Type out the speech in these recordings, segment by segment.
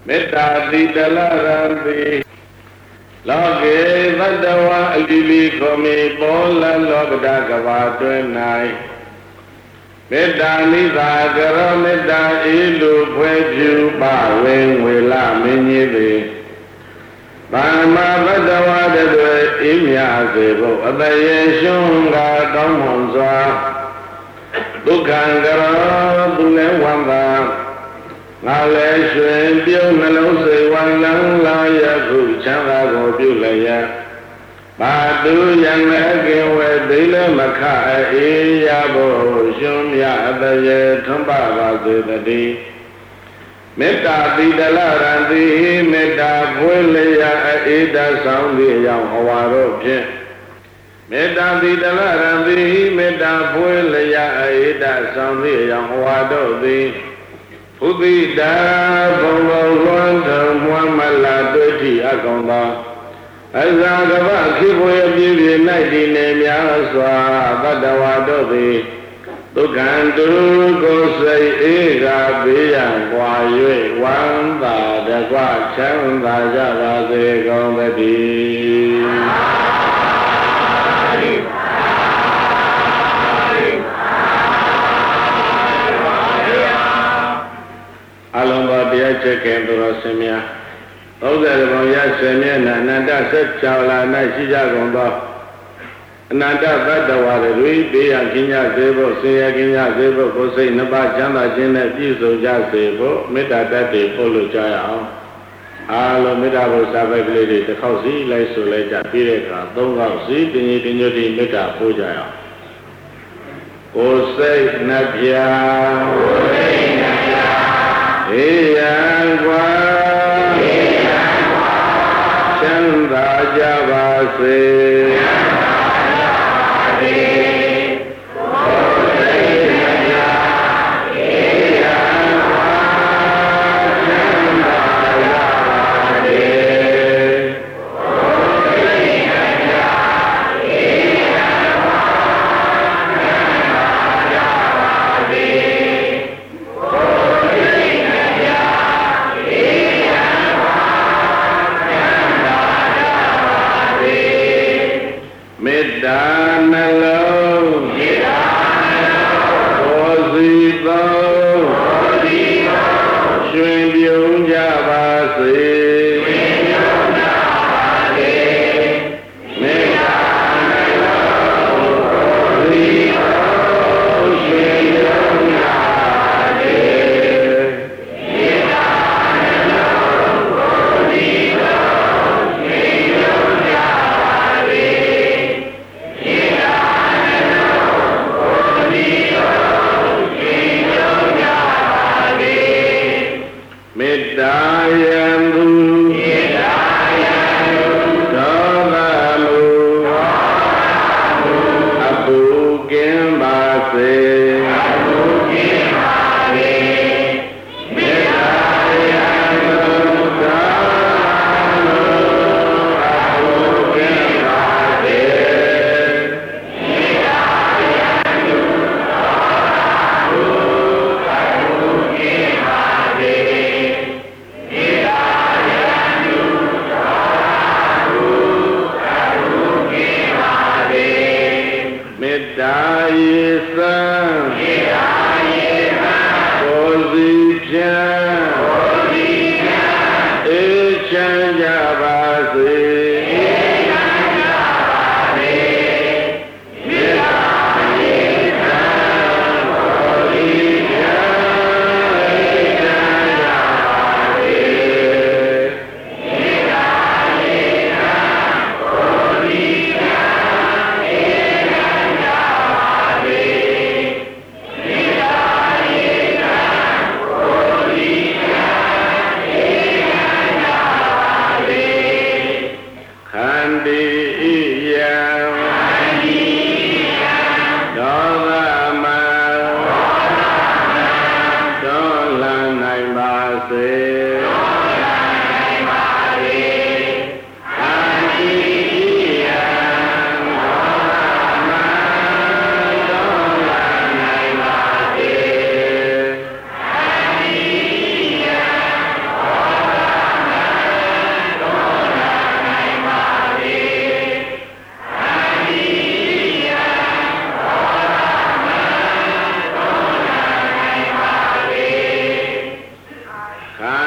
မေတ္တာတိတလရံတိလောကေသတ္တဝါအလီလီခောမေပေါ်လလောကတကဘာတွင်၌မေတ္တာနိသာကရောမေတ္တာဤလူဖွဲ့ပြုပဝေငွေလမင်းကြီးသည်ဗမ္မာဘဒဝါတတွေဤမြစေဖို့အတရေရှုံးကကောင်းမွန်စွာဒုက္ခံကရောသူလည်းဝမ်းသာငါလည်းရွှင်ပြုံးနှလုံးစိတ်ဝမ်းလန်းလာရခုချမ်းသာကိုပြုလည်းရဘာသူယံလည်းကင်ဝဲသိလည်းမခအေးရဖို့ရှင်မြအတရေထွန်းပါပါစေတည်းမေတ္တာတိတလရံတိမေတ္တာဖွယ်လျာအေးတဆောင်သည့်အကြောင်းအဝါတို့ဖြင့်မေတ္တာတိတလရံတိမေတ္တာဖွယ်လျာအေးတဆောင်သည့်အကြောင်းအဝါတို့သည်ဘုဒ္ဓတာဘုံဘုံလွန်ထုံမွမ်းမလာတွေ့သည့်အကောင်သာအဇာကပခိဘွေပြည့်ပြည့်၌တည်နေများစွာတတ္တဝါတို့သည်ဒုက္ခံတုကိုစိတ်အေးကဘေးရန်ကွာ၍ဝမ်းသာတကွချမ်းသာကြပါစေကုန်သတည်းအလုံးစုံတရားချက်ကင်သူတော်စင်များ30ဘုံရစေမျက်နှာအနန္တဆက်ချောလာ၌ရှိကြကုန်သောအနန္တသတ္တဝါတွေဘေးရန်ကင်းကြစေဖို့ဆင်းရဲကင်းကြစေဖို့ကိုယ်စိတ်နှစ်ပါးချမ်းသာခြင်းနဲ့ပြည့်စုံကြစေဖို့မေတ္တာတတ်တွေပို့လို့ကြရအောင်အားလုံးမေတ္တာဘုရားပဲကလေးတွေတစ်ခေါက်စီလိုက်ဆိုလိုက်ကြပြီးတဲ့အခါ၃ခေါက်စီတင်ကြီးတင်ညွတ်တိမေတ္တာပို့ကြရအောင်ကိုယ်စိတ်နှပြအေးရန်ကွာချမ်းသာကြပါစေ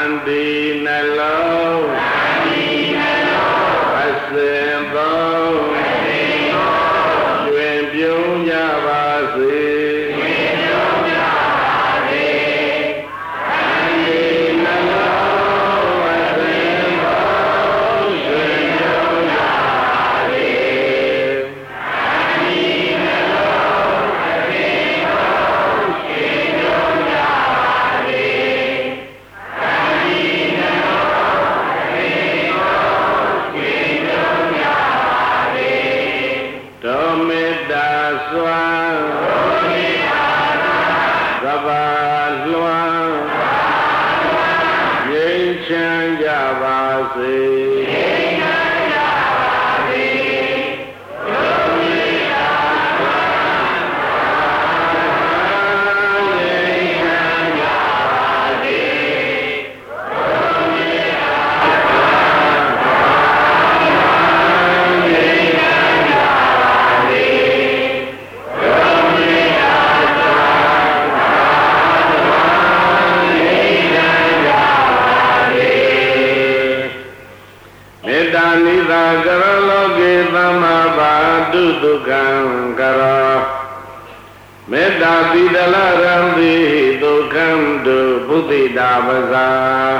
န္တိနှလုံးအစဉ်သုံးကျွင်ပြုံးကြပါစေမေတ္တာပိဒလရံတိဒုက္ခံတုဘုဒ္ဓိတာပဇာ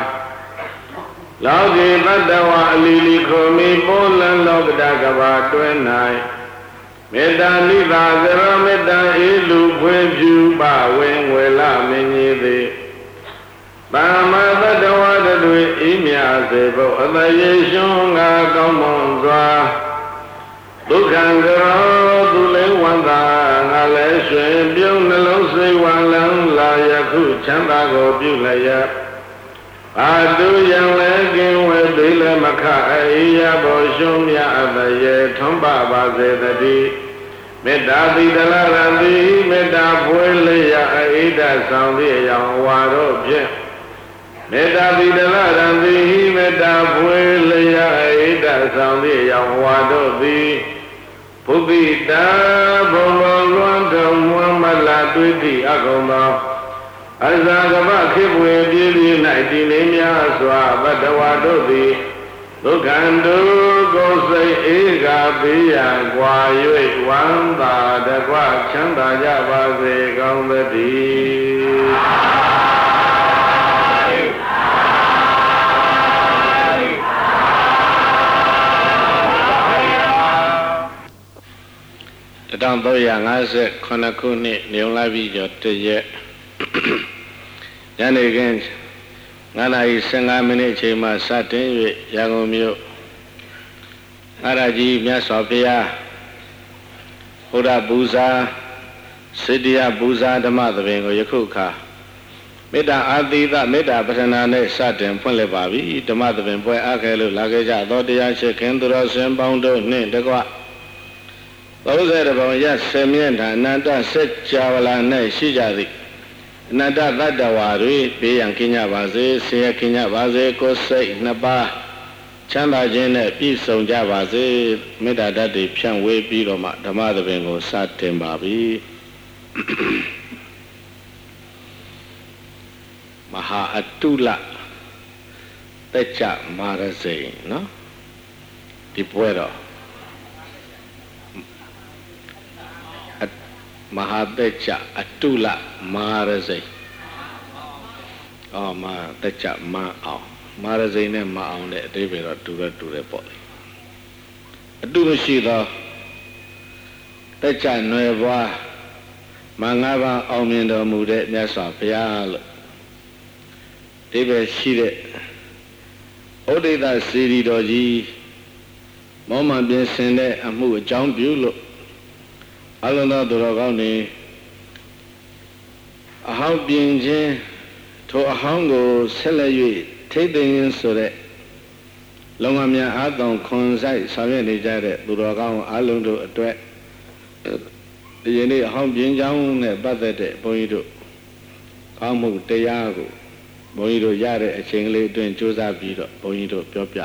လောကေတတဝအလီလီခောမိပိုလံလောကတကဘာတွင်၌မေတ္တာနိသာကရမေတ္တာအေလူဖွင့်ဖြူပဝင်ဝေလမင်းကြီးသည်ပါမတတဝတတွေဤမြစေဖို့အတယေရှင်ငါကောင်းမွန်စွာဒုက္ခံကရောသူလေးဝန္တာငါလည်းရွှင်ပြုံးနှလုံးစိတ်ဝံလန်းလာယခုချမ်းသာကိုပြုလျက်အာတုယံလည်းကင်းဝဲသေးလည်းမခအေယဘောရှုံးမြအတရေထွန်းပပါစေတည်းမေတ္တာတိတလရတိမေတ္တာဖွယ်လျက်အေဒဆောင်သည့်အယောင်ဝါတို့ဖြင့်မေတ္တာပိဒလရံတိမေတ္တာဖွယ်လျက်အေဒဆောင်သည့်အယောင်ဝါတို့သည်ဘုဒ္ဓိတာဘုံဘလွန်တော်မွမ်းမလာတွေ့သည့်အကုန်သောအဇာကမခေပွေပြည့်ပြည့်၌တည်နေများစွာဘဒဝါတို့သည်ဒုက္ခံတုကိုယ်စိတ်ဧကပိယံကွာ၍ဝမ်းသာတကွချမ်းသာကြပါစေကောင်းသတည်း1359ခုနှစ်နေုံလာပြီကျော်တရက်ညနေခင်း9:15မိနစ်အချိန်မှစတင်၍ရန်ကုန်မြို့အရာကြီးမြတ်စွာဘုရားဘုရားပူဇာစေတရာပူဇာဓမ္မသဘင်ကိုယခုအခါမေတ္တာအာသီသမေတ္တာပဋ္ဌာနာနဲ့စတင်ဖွင့်လှစ်ပါပြီဓမ္မသဘင်ပွဲအားခဲလို့လာခဲ့ကြသောတရားရှိခင်သူတော်စင်ပေါင်းတို့နှင့်တကွ30ပုံရ10မြင့်ဌာအနန္တစัจ java လာ၌ရှိကြသည်အနန္တသတ္တဝါတွေပေးရန်ကင်းကြပါစေဆင်းရဲကင်းကြပါစေကိုယ်စိတ်နှစ်ပါးချမ်းသာခြင်းနဲ့ပြည့်စုံကြပါစေမေတ္တာဓာတ်တွေဖြန့်ဝေပြီးတော့မှဓမ္မသဘင်ကိုစတင်ပါပြီမဟာအတုလတက်ကြမာရစိန်နော်ဒီပွဲတော့မဟာတက်ကြအတုလမာရစိန်မတက်ကြမအောင်မာရစိန်နဲ့မအောင်တဲ့အတိပ္ပယ်တော့တူတယ်ပေါ့လေအတုမရှိသောတက်ကြနွယ်ဘွားမင်္ဂပါအောင်မြင်တော်မူတဲ့မြတ်စွာဘုရားလို့ဒီပဲရှိတဲ့ဩဒိတစီရီတော်ကြီးမောမှန်ပြင်ဆင်တဲ့အမှုအကြောင်းပြုလို့အလုံးသောသူတော်ကောင်းတွေအဟောင်းပြင်ခြင်းထိုအဟောင်းကိုဆက်လက်၍ထိသိမ်းခြင်းဆိုတဲ့လုံငါများအားတောင်ခွန်ဆိုင်ဆောင်ရွက်နေကြတဲ့သူတော်ကောင်းအလုံးတို့အတွက်ဒီနေ့အဟောင်းပြင်ကြောင်းနဲ့ပတ်သက်တဲ့ဘုန်းကြီးတို့ကောင်းမှုတရားကိုဘုန်းကြီးတို့ရတဲ့အချိန်ကလေးအတွင်းကြိုးစားပြီးတော့ဘုန်းကြီးတို့ပြောပြ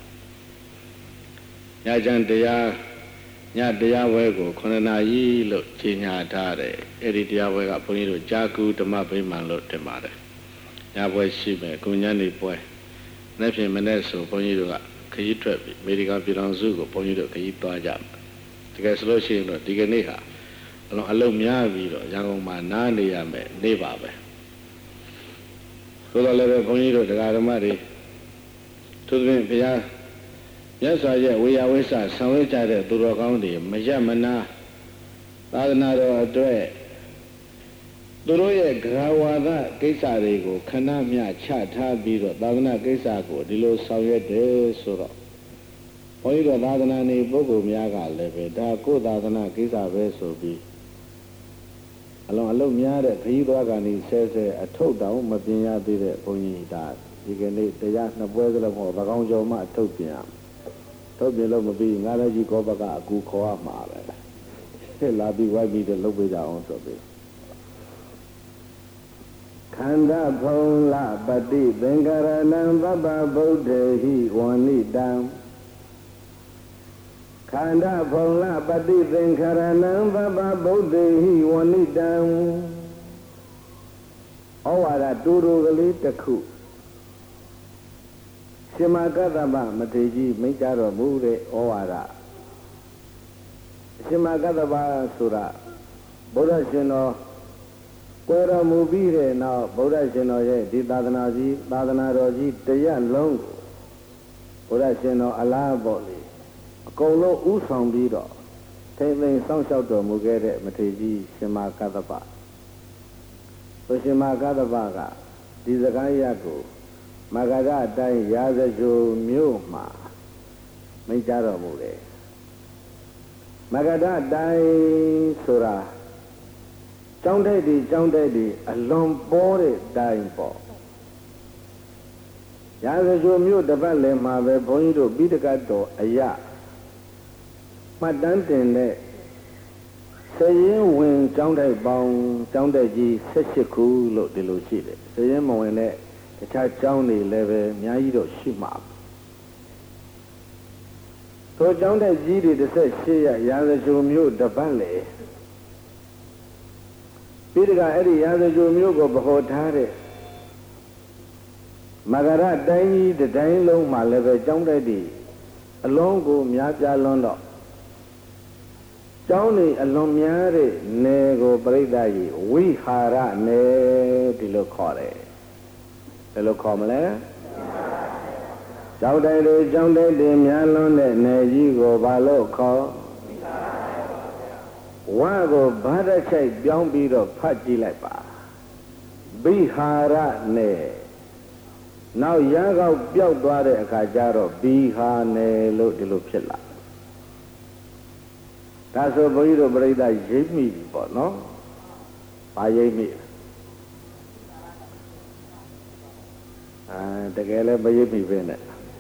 ညချမ်းတရားညတရားဝဲကို9 နာရီလို့ကြီးညာထားတယ်အဲ့ဒီတရားဝဲကဘုန်းကြီးတို့ကြာကူဓမ္မဗိမာန်လို့တင်ပါတယ်ညာပွဲရှိမယ်ကုညနေပွဲနေ့ဖြင့်မနေ့ဆိုဘုန်းကြီးတို့ကခရီးထွက်ပြီးအမေရိကန်ပြည်ထောင်စုကိုဘုန်းကြီးတို့ခရီးသွားကြမယ်တကယ်ဆိုလို့ရှိရင်တော့ဒီကနေ့ဟာအလုံးများပြီးတော့ရန်ကုန်မှာနားနေရမယ်နေ့ပါပဲဆိုတော့လည်းဘုန်းကြီးတို့တရားဓမ္မတွေသူတို့ဘုရားမြတ်စွာရဲ့ဝေယဝိဆဆောင်ရွက်ကြတဲ့သူတော်ကောင်းတွေမရမနာသာသနာတော်အတွက်သူတို့ရဲ့ဂရဝါဒကိစ္စတွေကိုခဏမျှချထားပြီးတော့သာသနာကိစ္စကိုဒီလိုဆောင်ရွက်တယ်ဆိုတော့ဘုန်းကြီးတို့သာသနာနေပုဂ္ဂိုလ်များကလည်းပဲဒါကိုယ်သာသနာကိစ္စပဲဆိုပြီးအလုံးများတဲ့ခရီးသွားကနေဆဲအထုတ်တောင်မပြင်ရသေးတဲ့ဘုန်းကြီးဒါဒီကနေ့တရားနှစ်ပွဲစလုံးဟောသကောင်းကျော်မှအထုတ်ပြင်ရထုတ်ပြင်လို့မပြီးငါလည်းကြီးကောဘကအကူခေါ်ရမှာပဲလာပြီးဝိုက်ပြီးတော့လုပ်ပေးကြအောင်ဆိုပြီးခန္ဓာဖုံလပတိသင်္ကာရဏံသဗ္ဗဗုဒ္ဓေဟိဝဏိတံခန္ဓာဖုံလပတိသင်္ခာရဏံသဗ္ဗဗုဒ္ဓေဟိဝဏိတံဩဝါဒတူတူကလေးတစ်ခုရှင်မကတ္တဗမထေရကြီးမိန့်ကြတော်မူတဲ့ဩဝါဒရှင်မကတ္တဗဆိုတာဘုရားရှင်တော်ကိုယ်တော်မူပြီးတဲ့နောက်ဗုဒ္ဓရှင်တော်ရဲ့ဒီသာသနာတော်ကြီးတရားလုံးဘုရားရှင်တော်အလားပေါ့လေအကုန်လုံးဥဆောင်ပြီးတော့ထိမ့်သိမ်းစောင့်ရှောက်တော်မူခဲ့တဲ့မထေရကြီးရှင်မကတ္တဗဆိုရှင်မကတ္တဗကဒီစကားရကိုမဂရအတိုင်းရာဇဂိုမြို့မှာမိန့်ကြတော်မူတယ်မဂရအတိုင်းဆိုတာကျောင်းတိုက်တွေအလွန်ပေါ်တဲ့တိုင်းပေါ့ရာဇဂိုမြို့တစ်ပတ်လည်မှာပဲဘုန်းကြီးတို့ပိဋကတ်တော်အရာမှတ်တမ်းတင်တဲ့စရင်ဝင်ကျောင်းတိုက်ပေါင်းကျောင်းတိုက်ကြီး18ခုလို့ဒီလိုရှိတယ်စရင်မဝင်တဲ့တခြားကျောင်းတွေလည်းပဲအများကြီးတော့ရှိမှာထိုကျောင်းတိုက်ကြီးတွေ18ရာဇဂိုမြို့တစ်ပတ်လည်ပိဋကအဲ့ဒီရာဇဂိုမြို့ကိုဗဟောထားတဲ့မဂရတိုင်းကြီးတိုင်းလုံးမှာလည်းပဲကျောင်းတိုက်တွေအလုံးကိုများပြားလွန်းတော့ကျောင်းတွေအလွန်များတဲ့နယ်ကိုပြိဿကြီးဝိဟာရနယ်ဒီလိုခေါ်တယ်ဘယ်လိုခေါ်မလဲကျောင်းတိုက်တွေများလွန်းတဲ့နယ်ကြီးကိုဘာလို့ခေါ်ဝါကိုဘာတစ်ချိုက်ပြောင်းပြီးတော့ဖတ်ကြည့်လိုက်ပါဝိဟာရနယ်နောက်ရံကောက်ပျောက်သွားတဲ့အခါကျတော့ဘီဟာနယ်လို့ဒီလိုဖြစ်လာဒါဆိုဘုန်းကြီးတို့ပြိဿရိပ်မိပြီပေါ့နော်။ဘာရိပ်မိတကယ်လည်းမရိပ်မိပဲနဲ့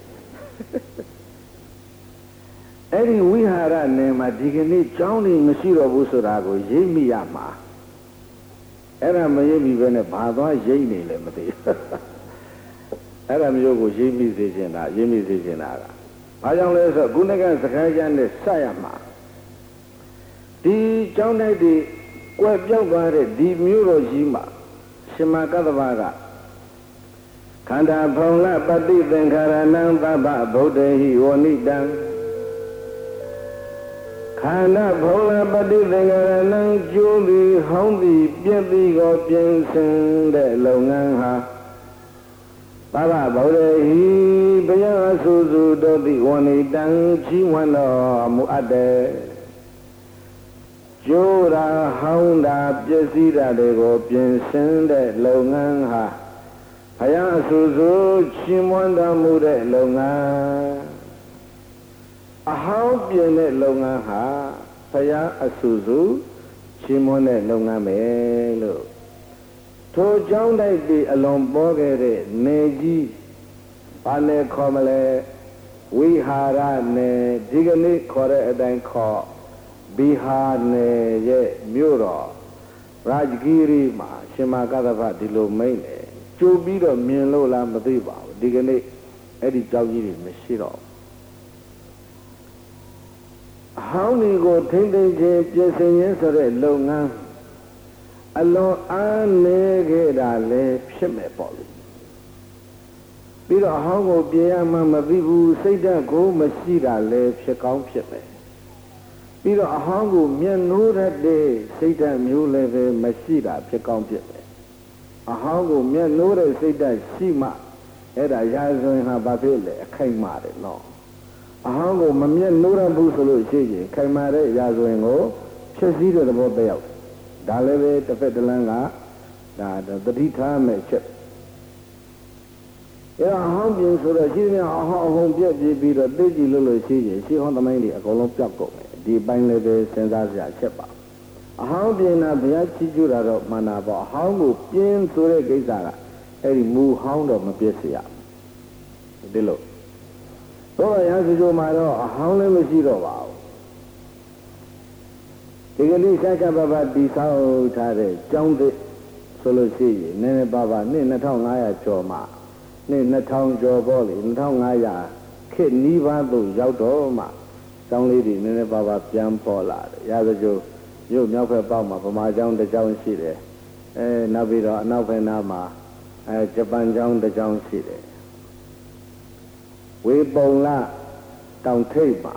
အဲ့ဒီဝိဟာရနယ်မှာဒီကနေ့ကျောင်းနေမရှိတော့ဘူးဆိုတာကိုရိပ်မိရမှာအဲ့ဒါမရိပ်မိပဲနဲ့ဘာသွားရိပ်နေလဲမသိဘူးအဲ့ဒါမျိုးကိုရိပ်မိစေချင်တာရိပ်မိစေချင်တာကဘာကြောင့်လဲဆိုတော့ခုနကစကားကျမ်းနဲ့စရမှာဒီကျောင်းတိုက်တွေကွယ်ပြောက်သွားတဲ့ဒီမြို့တော်ကြီးမှာရှင်မကတ္တဗကခန္ဓာဖုံလပတိသင်္ခါရဏံသဗ္ဗဗုဒ္ဓေဟိဝဏိတံခန္ဓာဖုံလပတိသင်္ခါရဏံကျိုးသည်ဟောင်းသည်ပြည့်သည်ကိုပြင်ဆင်တဲ့လုပ်ငန်းဟာသဗ္ဗဗုဒ္ဓေဟိဘုရားအဆူဆူတို့သည်ဝဏိတံချီးမွမ်းတော်မူအပ်တယ်ကျိုးတာဟောင်းတာပစ္စည်းတာတွေကိုပြင်ဆင်တဲ့လုပ်ငန်းဟာဘုရားအဆူဆူချီးမွမ်းတော်မူတဲ့လုပ်ငန်းအဟောင်းပြင်တဲ့လုပ်ငန်းဟာဘုရားအဆူဆူချီးမွမ်းတဲ့လုပ်ငန်းပဲလို့ထိုကျောင်းတိုက်တွေအလွန်ပေါ်ခဲ့တဲ့နေကြီးဘာနဲ့ခေါ်မလဲဝိဟာရနယ်ဒီကနေ့ခေါ်တဲ့အတိုင်းခေါ်ဘီဟာနယ်ရဲ့မြို့တော်ရာဂျဂီရီမှာရှင်မကတ္တဗဒီလိုမိန့်တယ်ကြိုပြီးတော့မြင်လို့လားမသိပါဘူးဒီကနေ့အဲ့ဒီကြောက်ကြီးတွေမရှိတော့အဟောင်းတွေကိုထိမ့်သိမ့်ခြင်းပြင်ဆင်ခြင်းဆိုတဲ့လုပ်ငန်းအလွန်အားနည်းခဲ့တာလည်းဖြစ်မဲ့ပေါ့လေပြီးတော့အဟောင်းကိုပြင်ရမှမသိဘူးစိတ်ဓာတ်ကိုမရှိတာလည်းဖြစ်ကောင်းဖြစ်မယ်ပြီးတော့အဟောင်းကိုမျက်နှိုးရတဲ့စိတ်ဓာတ်မျိုးလည်းပဲမရှိတာဖြစ်ကောင်းဖြစ်မယ်အဟောင်းကိုမျက်နှိုးတဲ့စိတ်ဓာတ်ရှိမှအဲ့ဒါရာဇဝင်ဟာဘာဖြစ်လဲအခိုင်မာတယ်နော်အဟောင်းကိုမမျက်နှိုးရဘူးဆိုလို့ရှိရင်ခိုင်မာတဲ့ရာဇဝင်ကိုဖြစ်စည်းတဲ့သဘောတယောက်ဒါလည်းပဲတစ်ဖက်တစ်လမ်းကဒါတတိထားမဲ့ချက်အဲ့အဟောင်းပြင်ဆိုတော့ရှိနေအဟောင်းအဟုန်ပြက်ပြီးတော့သိကြည့်လို့ရှိရင်ရှိဟောင်းသမိုင်းတွေအကုန်လုံးပြောက်ကုန်တယ်ဒီပိုင်းလည်းပဲစဉ်းစားစရာချက်ပါအဟောင်းပြင်တာဘုရားချီးကျူးတာတော့မှန်တာပေါ့အဟောင်းကိုပြင်ဆိုတဲ့ကိစ္စကအဲ့ဒီမူဟောင်းတော့မပြည့်စရာဒီလိုတော့ရစကြိုမှာတော့အဟောင်းလည်းမရှိတော့ပါဘူးဒီကနေ့စက္ကပပတိဆောက်ထားတဲ့ကျောင်းသစ်ဆိုလို့ရှိရင်နည်းနည်းပါးပါးနှစ်2500ကျော်မှနှစ်2000ကျော်ပေါ့လေ2500ခေတ်နီးပါးသို့ရောက်တော့မှကျောင်းလေးတွေနည်းနည်းပါးပါးပြန်ပေါ်လာတယ်ရာဇကြိုရုပ်မြောက်ဖက်ပေါက်မှာဗမာကျောင်းတစ်ကျောင်းရှိတယ်နောက်ပြီးတော့အနောက်ဘက်နားမှာဂျပန်ကျောင်းတစ်ကျောင်းရှိတယ်ဝေပုံလတောင်ထိပ်မှာ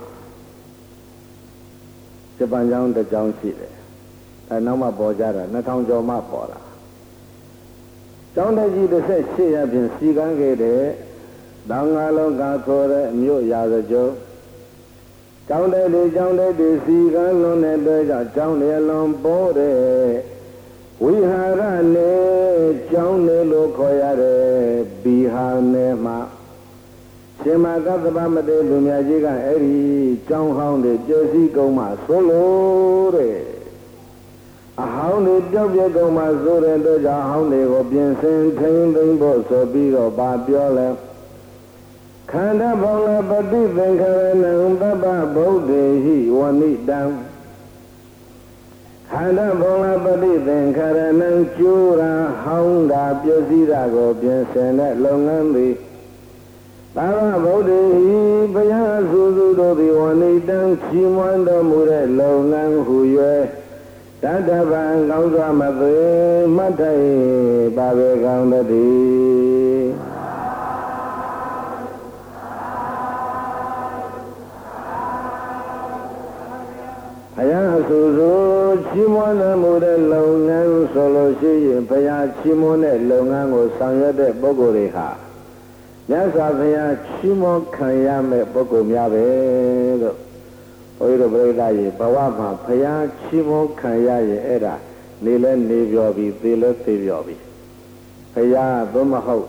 ဂျပန်ကျောင်းတစ်ကျောင်းရှိတယ်နောက်မှပေါ်ကြတာ2000ကျော်မှပေါ်လာကျောင်းတက်ကြီး18ရဖြင့်စီကန်းခဲ့တဲ့တောင်ငါလုံးကခေါ်တဲ့မြို့ရာဇကြိုကျောင်းတက်တွေစီကန်းလွန်တဲ့အတွက်ကြောင့်ကျောင်းတွေလွန်ပေါ်တဲ့ဝိဟာရနဲ့ကျောင်းတွေလို့ခေါ်ရတဲ့ဘီဟာနယ်မှာရှင်မကသဗ္ဗမတေလူမြတ်ကြီးကအဲ့ဒီကျောင်းဟောင်းတွေပြည့်စည်ကုန်မှဆိုလို့တဲ့အဟောင်းတွေပြောက်ပြက်ကုန်မှဆိုတဲ့အတွက်ကြောင့်အဟောင်းတွေကိုပြင်ဆင်ထိန်းသိမ်းဖို့ဆိုပြီးတော့ဗာပြောလဲခန္ဓာဘောလပฏิသင်္ခရဏံသဗ္ဗဗုဒ္ဓေဟိဝဏိတံခန္ဓာဘောလပฏิသင်္ခရဏံကျိုးရာဟောင်းတာပြည့်စည်တာကိုပြင်ဆင်တဲ့လုပ်ငန်းသည်သဗ္ဗဗုဒ္ဓေဟိဘုရားစုစုတို့သည်ဝဏိတံချီးမွမ်းတော်မူတဲ့လုပ်ငန်းဟူ၍တတဗံကောင်းစွာမသွေမှတ်ထိုင်ပါပဲကောင်းတည်းဘုရားအဆိုဆိုချီးမွမ်းတော်မူတဲ့လုပ်ငန်းဆိုလို့ရှိရင်ဘုရားချီးမွမ်းတဲ့လုပ်ငန်းကိုဆောင်ရွက်တဲ့ပုဂ္ဂိုလ်တွေဟာမြတ်စွာဘုရားချီးမွမ်းခံရမဲ့ပုဂ္ဂိုလ်များပဲလို့ဘုရားပြိဿရေဘဝမှာဘုရားချီးမွမ်းခံရရင်အဲ့ဒါနေလဲနေပြောပြီးသေလဲသေပြောပြီးဘုရားသို့မဟုတ်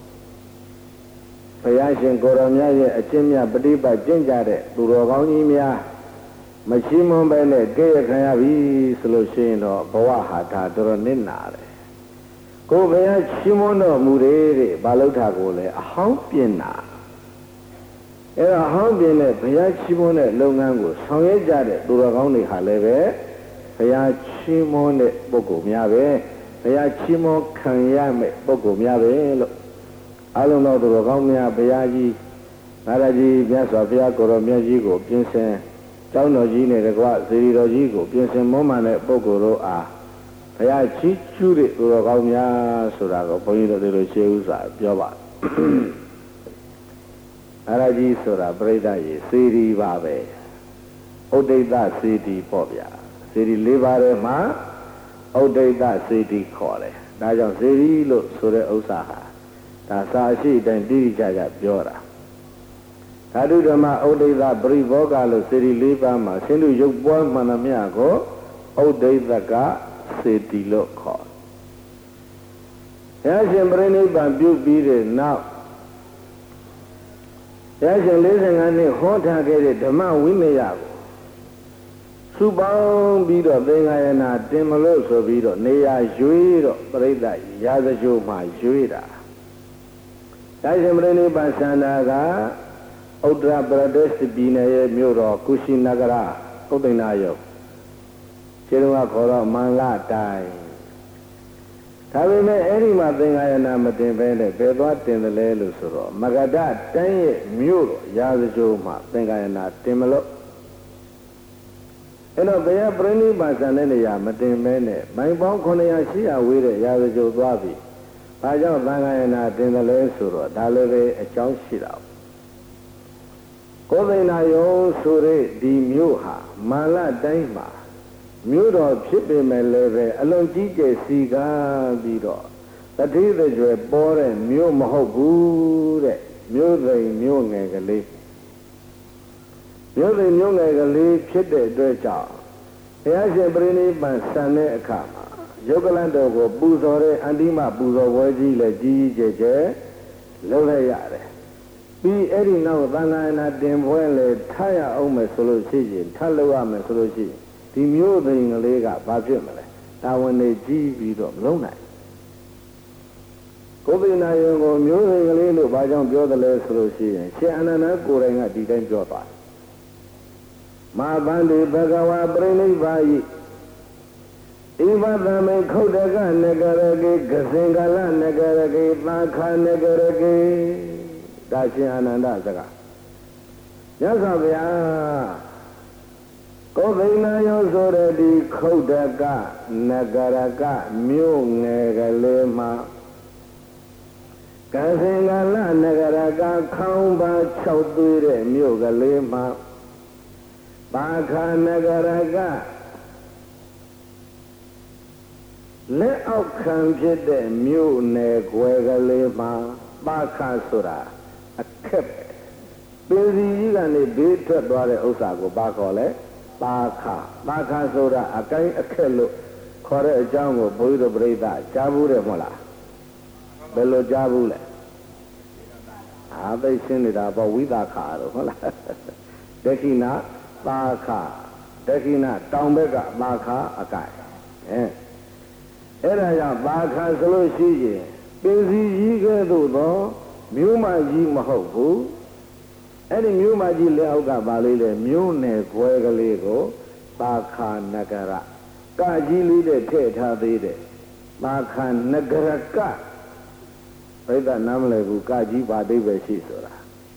ဘုရားရှင်ကိုရောမြတ်ရဲ့အချင်းမြတ်ပฏิပတ်ကျင့်ကြတဲ့သူတော်ကောင်းကြီးများမချီးမွမ်းပဲနဲ့ကြည့်ရခံရပြီဆိုလို့ရှိရင်တော့ဘဝဟာဒါတော်တော်နစ်နာတယ်ကိုဘုရားချီးမွမ်းတော်မူတဲ့ဘာလို့ထားကိုလဲအဟောင်းပြင်တာအဲ့တော့ဟောင်းပြင်တဲ့ဘုရားချီးမွမ်းတဲ့လုပ်ငန်းကိုဆောင်ရွက်ကြတဲ့သူတော်ကောင်းတွေဟာလည်းပဲဘုရားချီးမွမ်းတဲ့ပုဂ္ဂိုလ်များပဲဘုရားချီးမွမ်းခံရမဲ့ပုဂ္ဂိုလ်များပဲလို့အလုံးတော်သူတော်ကောင်းများဘုရားကြီးနာရကြီးမြတ်စွာဘုရားကိုရောမြတ်ကြီးကိုပြင်ဆင်ကျောင်းတော်ကြီးနဲ့တကွစေတီတော်ကြီးကိုပြင်ဆင်မွမ်းမံတဲ့ပုဂ္ဂိုလ်တို့အားဘုရားချီးကျူးတဲ့သူတော်ကောင်းများဆိုတာကိုဘုန်းကြီးတို့တို့ရှေးဥစွာပြောပါအရကြီးဆိုတာပြိဿရေစေတီပါပဲဥဒိဋ္ဌစေတီပေါ့ဗျာစေတီ၄ပါးထဲမှာဥဒိဋ္ဌစေတီခေါ်တယ်ဒါကြောင့်စေတီလို့ဆိုတဲ့ဥစ္စာဟာဒါစာရှိတိုင်းတိတိကျကျပြောတာဓာတုဓမ္မဥဒိဋ္ဌပရိဘောဂလို့စေတီ၄ပါးမှာဆင်းတုရုပ်ပွားမှန်သမျှကိုဥဒိဋ္ဌကစေတီလို့ခေါ်ဘုရားရှင်ပြိဋိဘံပြုပြီးတဲ့နောက်ဘုရားရှင်45နှစ်ဟောထားခဲ့တဲ့ဓမ္မဝိနည်းကိုစုပေါင်းပြီးတော့သင်္ဃာယနာတင်မလို့ဆိုပြီးတော့နေရာရွေးတော့ပြိဋ္ဌရာဇကြိုမှာရွေးတာဘုရားရှင်ပြိဋိဘံစန္ဒာကဥတ္တရပရဒေသပြည်နယ်ရဲ့မြို့တော်ကုရှိနဂရဥဒ္ဒိနာယုတ်ခြေတော်ကခေါ်တော့မန္လတိုင်းဒါပေမဲ့အဲ့ဒီမှာသင်္ဃာယနာမတင်ပဲနဲ့ဘယ်သွားတင်တယ်လဲလို့ဆိုတော့မဂဒတိုင်းရဲ့မြို့တော်ရာဇကြိုမှာသင်္ဃာယနာတင်မလို့အဲ့တော့ဘုရားပြိဋိဘံစံတဲ့နေရာမတင်ပဲနဲ့မိုင်ပေါင်း900 800ဝေးတဲ့ရာဇကြိုသွားပြီဘာကြောင့်သံဃာယနာတင်တယ်လဲဆိုတော့ဒါလည်းပဲအကြောင်းရှိတာကိုယ်သိနာယုံဆိုတဲ့ဒီမြို့ဟာမာလတိုင်းမှာမြို့တော်ဖြစ်ပေမဲ့လည်းပဲအလုံးကြီးကျယ်စီကားပြီးတော့တတိတကြွယ်ပေါ်တဲ့မြို့မဟုတ်ဘူးတဲ့မြို့သိမ်မြို့ငယ်ကလေးမြို့သိမ်မြို့ငယ်ကလေးဖြစ်တဲ့အတွက်ကြောင့်ဘုရားရှင်ပြိဋိဘံဆံတဲ့အခါမှာယုတ်ကလန်တော်ကိုပူဇော်တဲ့အန္တိမပူဇော်ပွဲကြီးလည်းကြီးကြီးကျယ်ကျယ်လုပ်လိုက်ရတယ်ပြီးအဲ့ဒီနောက်သံဃာနာတင်ပွဲလည်းထားရအောင်မယ်ဆိုလို့ရှိရင်ထပ်လုပ်ရမယ်ဆိုလို့ရှိရင်ဒီမျိုးသိင်ကလေးကဘာဖြစ်မလဲတာဝန်တွေကြီးပြီးတော့မလုံးနိုင်ကိုယ်ပင်နာယုံကိုမျိုးသိင်ကလေးလို့ဘာကြောင့်ပြောတယ်လဲဆိုလို့ရှိရင်ရှင်အနန္ဒကိုယ်တိုင်ကဒီတိုင်းပြောသွားမဟာဗန္တိဘဂဝါပြိဋိဘာယိဣဗသမေခုတ်တကနဂရကေကစင်္ဂလနဂရကေသာခနဂရကေဒါရှင်အနန္ဒစကားမြတ်စွာဘုရားကိုယ်ပင်နာယုံဆိုတဲ့ဒီခုတ်တကနဂရကမြို့ငယ်ကလေးမှာကစင်္ဂလနဂရကခေါင်းပါ6သွေးတဲ့မြို့ကလေးမှာပါခာနဂရကလက်အောက်ခံဖြစ်တဲ့မြို့နယ်ကွယ်ကလေးမှာပါခာဆိုတာအခက်ပဲပြည်စီကြီးကနေဘေးထွက်သွားတဲ့ဥစ္စာကိုပါခေါ်လဲပါခာဆိုတာအကိုင်းအခက်လို့ခေါ်တဲ့အကြောင်းကိုဘုရားတို့ပြိဿကြားဘူးတယ်မဟုတ်လားဘယ်လိုကြားဘူးလဲသိရှင်းနေတာပေါ့ဝိသခါတော့ဟုတ်လားဒက္ခိဏပါခဒက္ခိဏတောင်ဘက်ကပါခအကိုက်အဲ့ဒါကြောင့်ပါခဆိုလို့ရှိရင်ပင်စီကြီးကဲ့သို့သောမြို့မကြီးမဟုတ်ဘူးအဲ့ဒီမြို့မကြီးလက်အောက်ကပါလေးလေမြို့နယ်ခွဲကလေးကိုပါခနဂရကကြီးလေးတဲ့ထည့်ထားသေးတယ်ပါခနဂရကဘိဒနားမလဲဘူးကကြီးပါတိပဲရှိဆိုတာ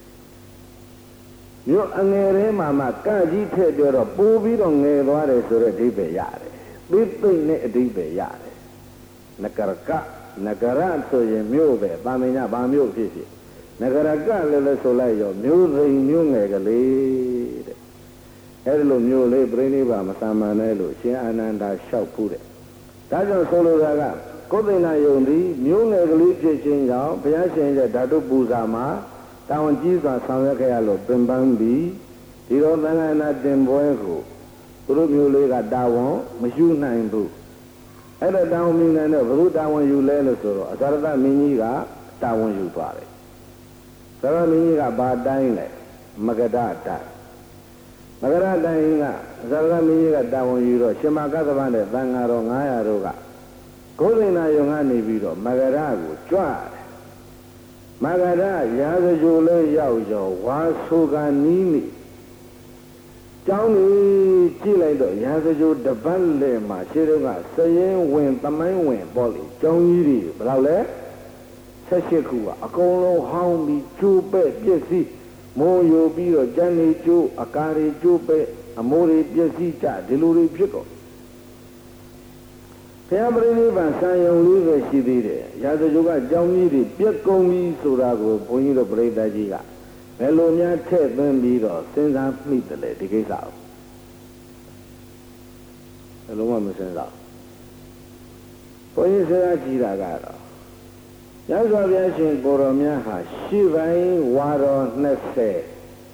မြို့အငယ်ထဲမှာကကြီးထည့်ပြောတော့ပိုးပြီးတော့ငယ်သွားတယ်ဆိုတဲ့အဓိပ္ပာယ်ရတယ်သိသိနဲ့အဓိပ္ပာယ်ရတယ်နဂရကနဂရဆိုရင်မြို့ပဲပါမင်းညဘာမြို့ဖြစ်ဖြစ်နဂရကလည်းဆိုလိုက်ရောမြို့သိမ်မြို့ငယ်ကလေးတဲ့အဲ့ဒီလိုမြို့လေးပြိဋိဘမသာမန်နဲ့လို့ရှင်အာနန္ဒာလျှောက်ဖူးတယ်ဒါကြောင့်ဆိုလိုတာကကိုယ်သိနာယုံသည်မြို့ငယ်ကလေးဖြစ်ခြင်းကြောင့်ဘုရားရှင်ရဲ့ဓာတုပူဇာမှာတာဝန်ကြီးစွာဆောင်ရွက်ခဲ့ရလို့ပင်ပန်းပြီးဒီတော့သံဃာနာတင်ပွဲကိုသူတို့မျိုးလေးကတာဝန်မယူနိုင်ဘူးအဲ့ဒါတာဝန်မယူနိုင်တော့ဘုရားတာဝန်ယူလဲလို့ဆိုတော့အဇရတမင်းကြီးကတာဝန်ယူသွားတယ်ဇရတမင်းကြီးကဘာတိုင်းလဲမဂဒတိုင်းမဂဒတိုင်းကဇရတမင်းကြီးကတာဝန်ယူတော့ရှင်မကသဗ္ဗနဲ့သံဃာတော်900တို့ကကိုယ်သိနာယုံကနေပြီးတော့မဂရကိုကြွတယ်မဂရရာဇဂိုလေးရောက်ရောဝါဆိုကနီးနီးကျောင်းကြီးကြည့်လိုက်တော့ရာဇဂိုတပတ်လေမှာခြေတော့ကစရင်ဝင်သမိုင်းဝင်ပေါ့လေကျောင်းကြီးတွေဘယ်လောက်လဲ18ခုကအကုန်လုံးဟောင်းပြီးကျိုးပဲ့ပြည့်စည်မိုးယိုပြီးတော့ကျန်းနေကျိုးအကာတွေကျိုးပဲ့အမိုးတွေပြည့်စည်ကြဒီလိုတွေဖြစ်ကုန်ဘုရားပြိဋိဘံဆံယုံလေးပဲရှိသေးတယ်ရာဇဂိုကကြောင်းကြီးတွေပြက်ကုန်ပြီဆိုတာကိုဘုန်းကြီးတို့ပြိဋ္ဌာကြီးကဘယ်လိုများထည့်သွင်းပြီးတော့စဉ်းစားမိတယ်လေဒီကိစ္စကိုဘယ်လိုမှမစဉ်းစားဘုန်းကြီးစဉ်းစားကြည့်တာကတော့ရသော်ဘုရားရှင်ကိုယ်တော်များဟာရှေ့ပိုင်းဝါတော်20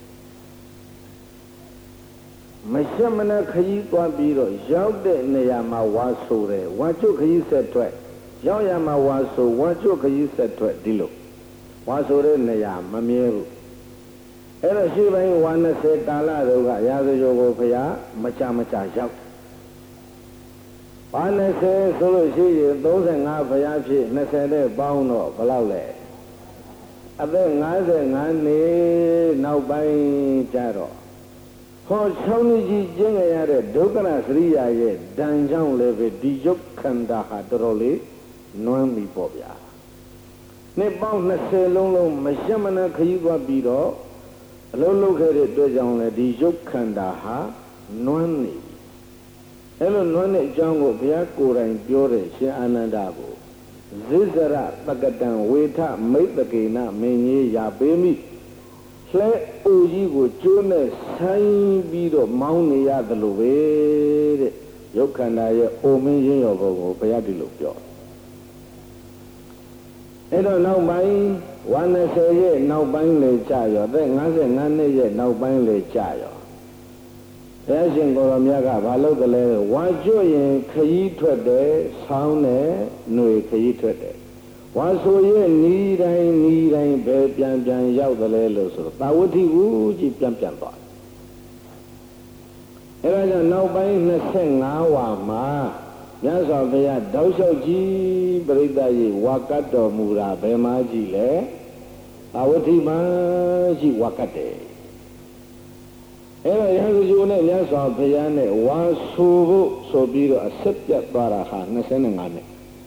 မရှက်မနခရီးသွားပြီးတော့ရောက်တဲ့နေရာမှာဝါဆိုတယ်ဝါကျွတ်ခရီးဆက်ထွက်ရောက်ရမှာဝါဆိုဝါကျွတ်ခရီးဆက်ထွက်ဒီလိုဝါဆိုတဲ့နေရာမမြဲဘူးအဲ့တော့ရှေ့ပိုင်းဝါ20ကာလတို့ကရာဇဂိုကိုဖျားမချရောက်ဝါ20ဆိုလို့ရှိရင်35ဖျားဖြစ်20နဲ့ပေါင်းတော့ဘယ်လောက်လဲအသက်55နှစ်နောက်ပိုင်းကျတော့ဟော၆နှစ်ကြီးကျင့်ရတဲ့ဒုက္ခရစရိယာရဲ့ဒဏ်ကြောင့်လည်းပဲဒီယုတ်ခန္ဓာဟာတော်တော်လေးနွမ်းပြီပေါ့ဗျာနှစ်ပေါင်း20လုံးမရှက်မနှခရီးသွားပြီးတော့အလုံးလုံးခဲ့တဲ့အတွက်ကြောင့်လည်းဒီယုတ်ခန္ဓာဟာနွမ်းနေပြီအဲ့လိုနွမ်းတဲ့အကြောင်းကိုဘုရားကိုယ်တိုင်ပြောတယ်ရှင်အာနန္ဒာကို Zizara Tagatan Weta Maitagina Mini Yabemi Flat Ujigo June Sai Bido Maunia the Luve Yokanaya Omen of Bayadi Lupio. I don't know buying one say now buying le chayo, then I say none yet now buying le chayo. As in Goromiaga, Valo the letter, one joy Kayi Twede, sound no Kayi Twede. One so ye need I bed Jan Yao the letters, but what he would keep Jampan. And I don't know buying the sing our ma. Yes, of the Doso G, Brida, Wakato Mura, Bema Gile, Awatima G Wakate. And I have you name, yes, of the Yane, was so be accepted Baraha, Nasenangane.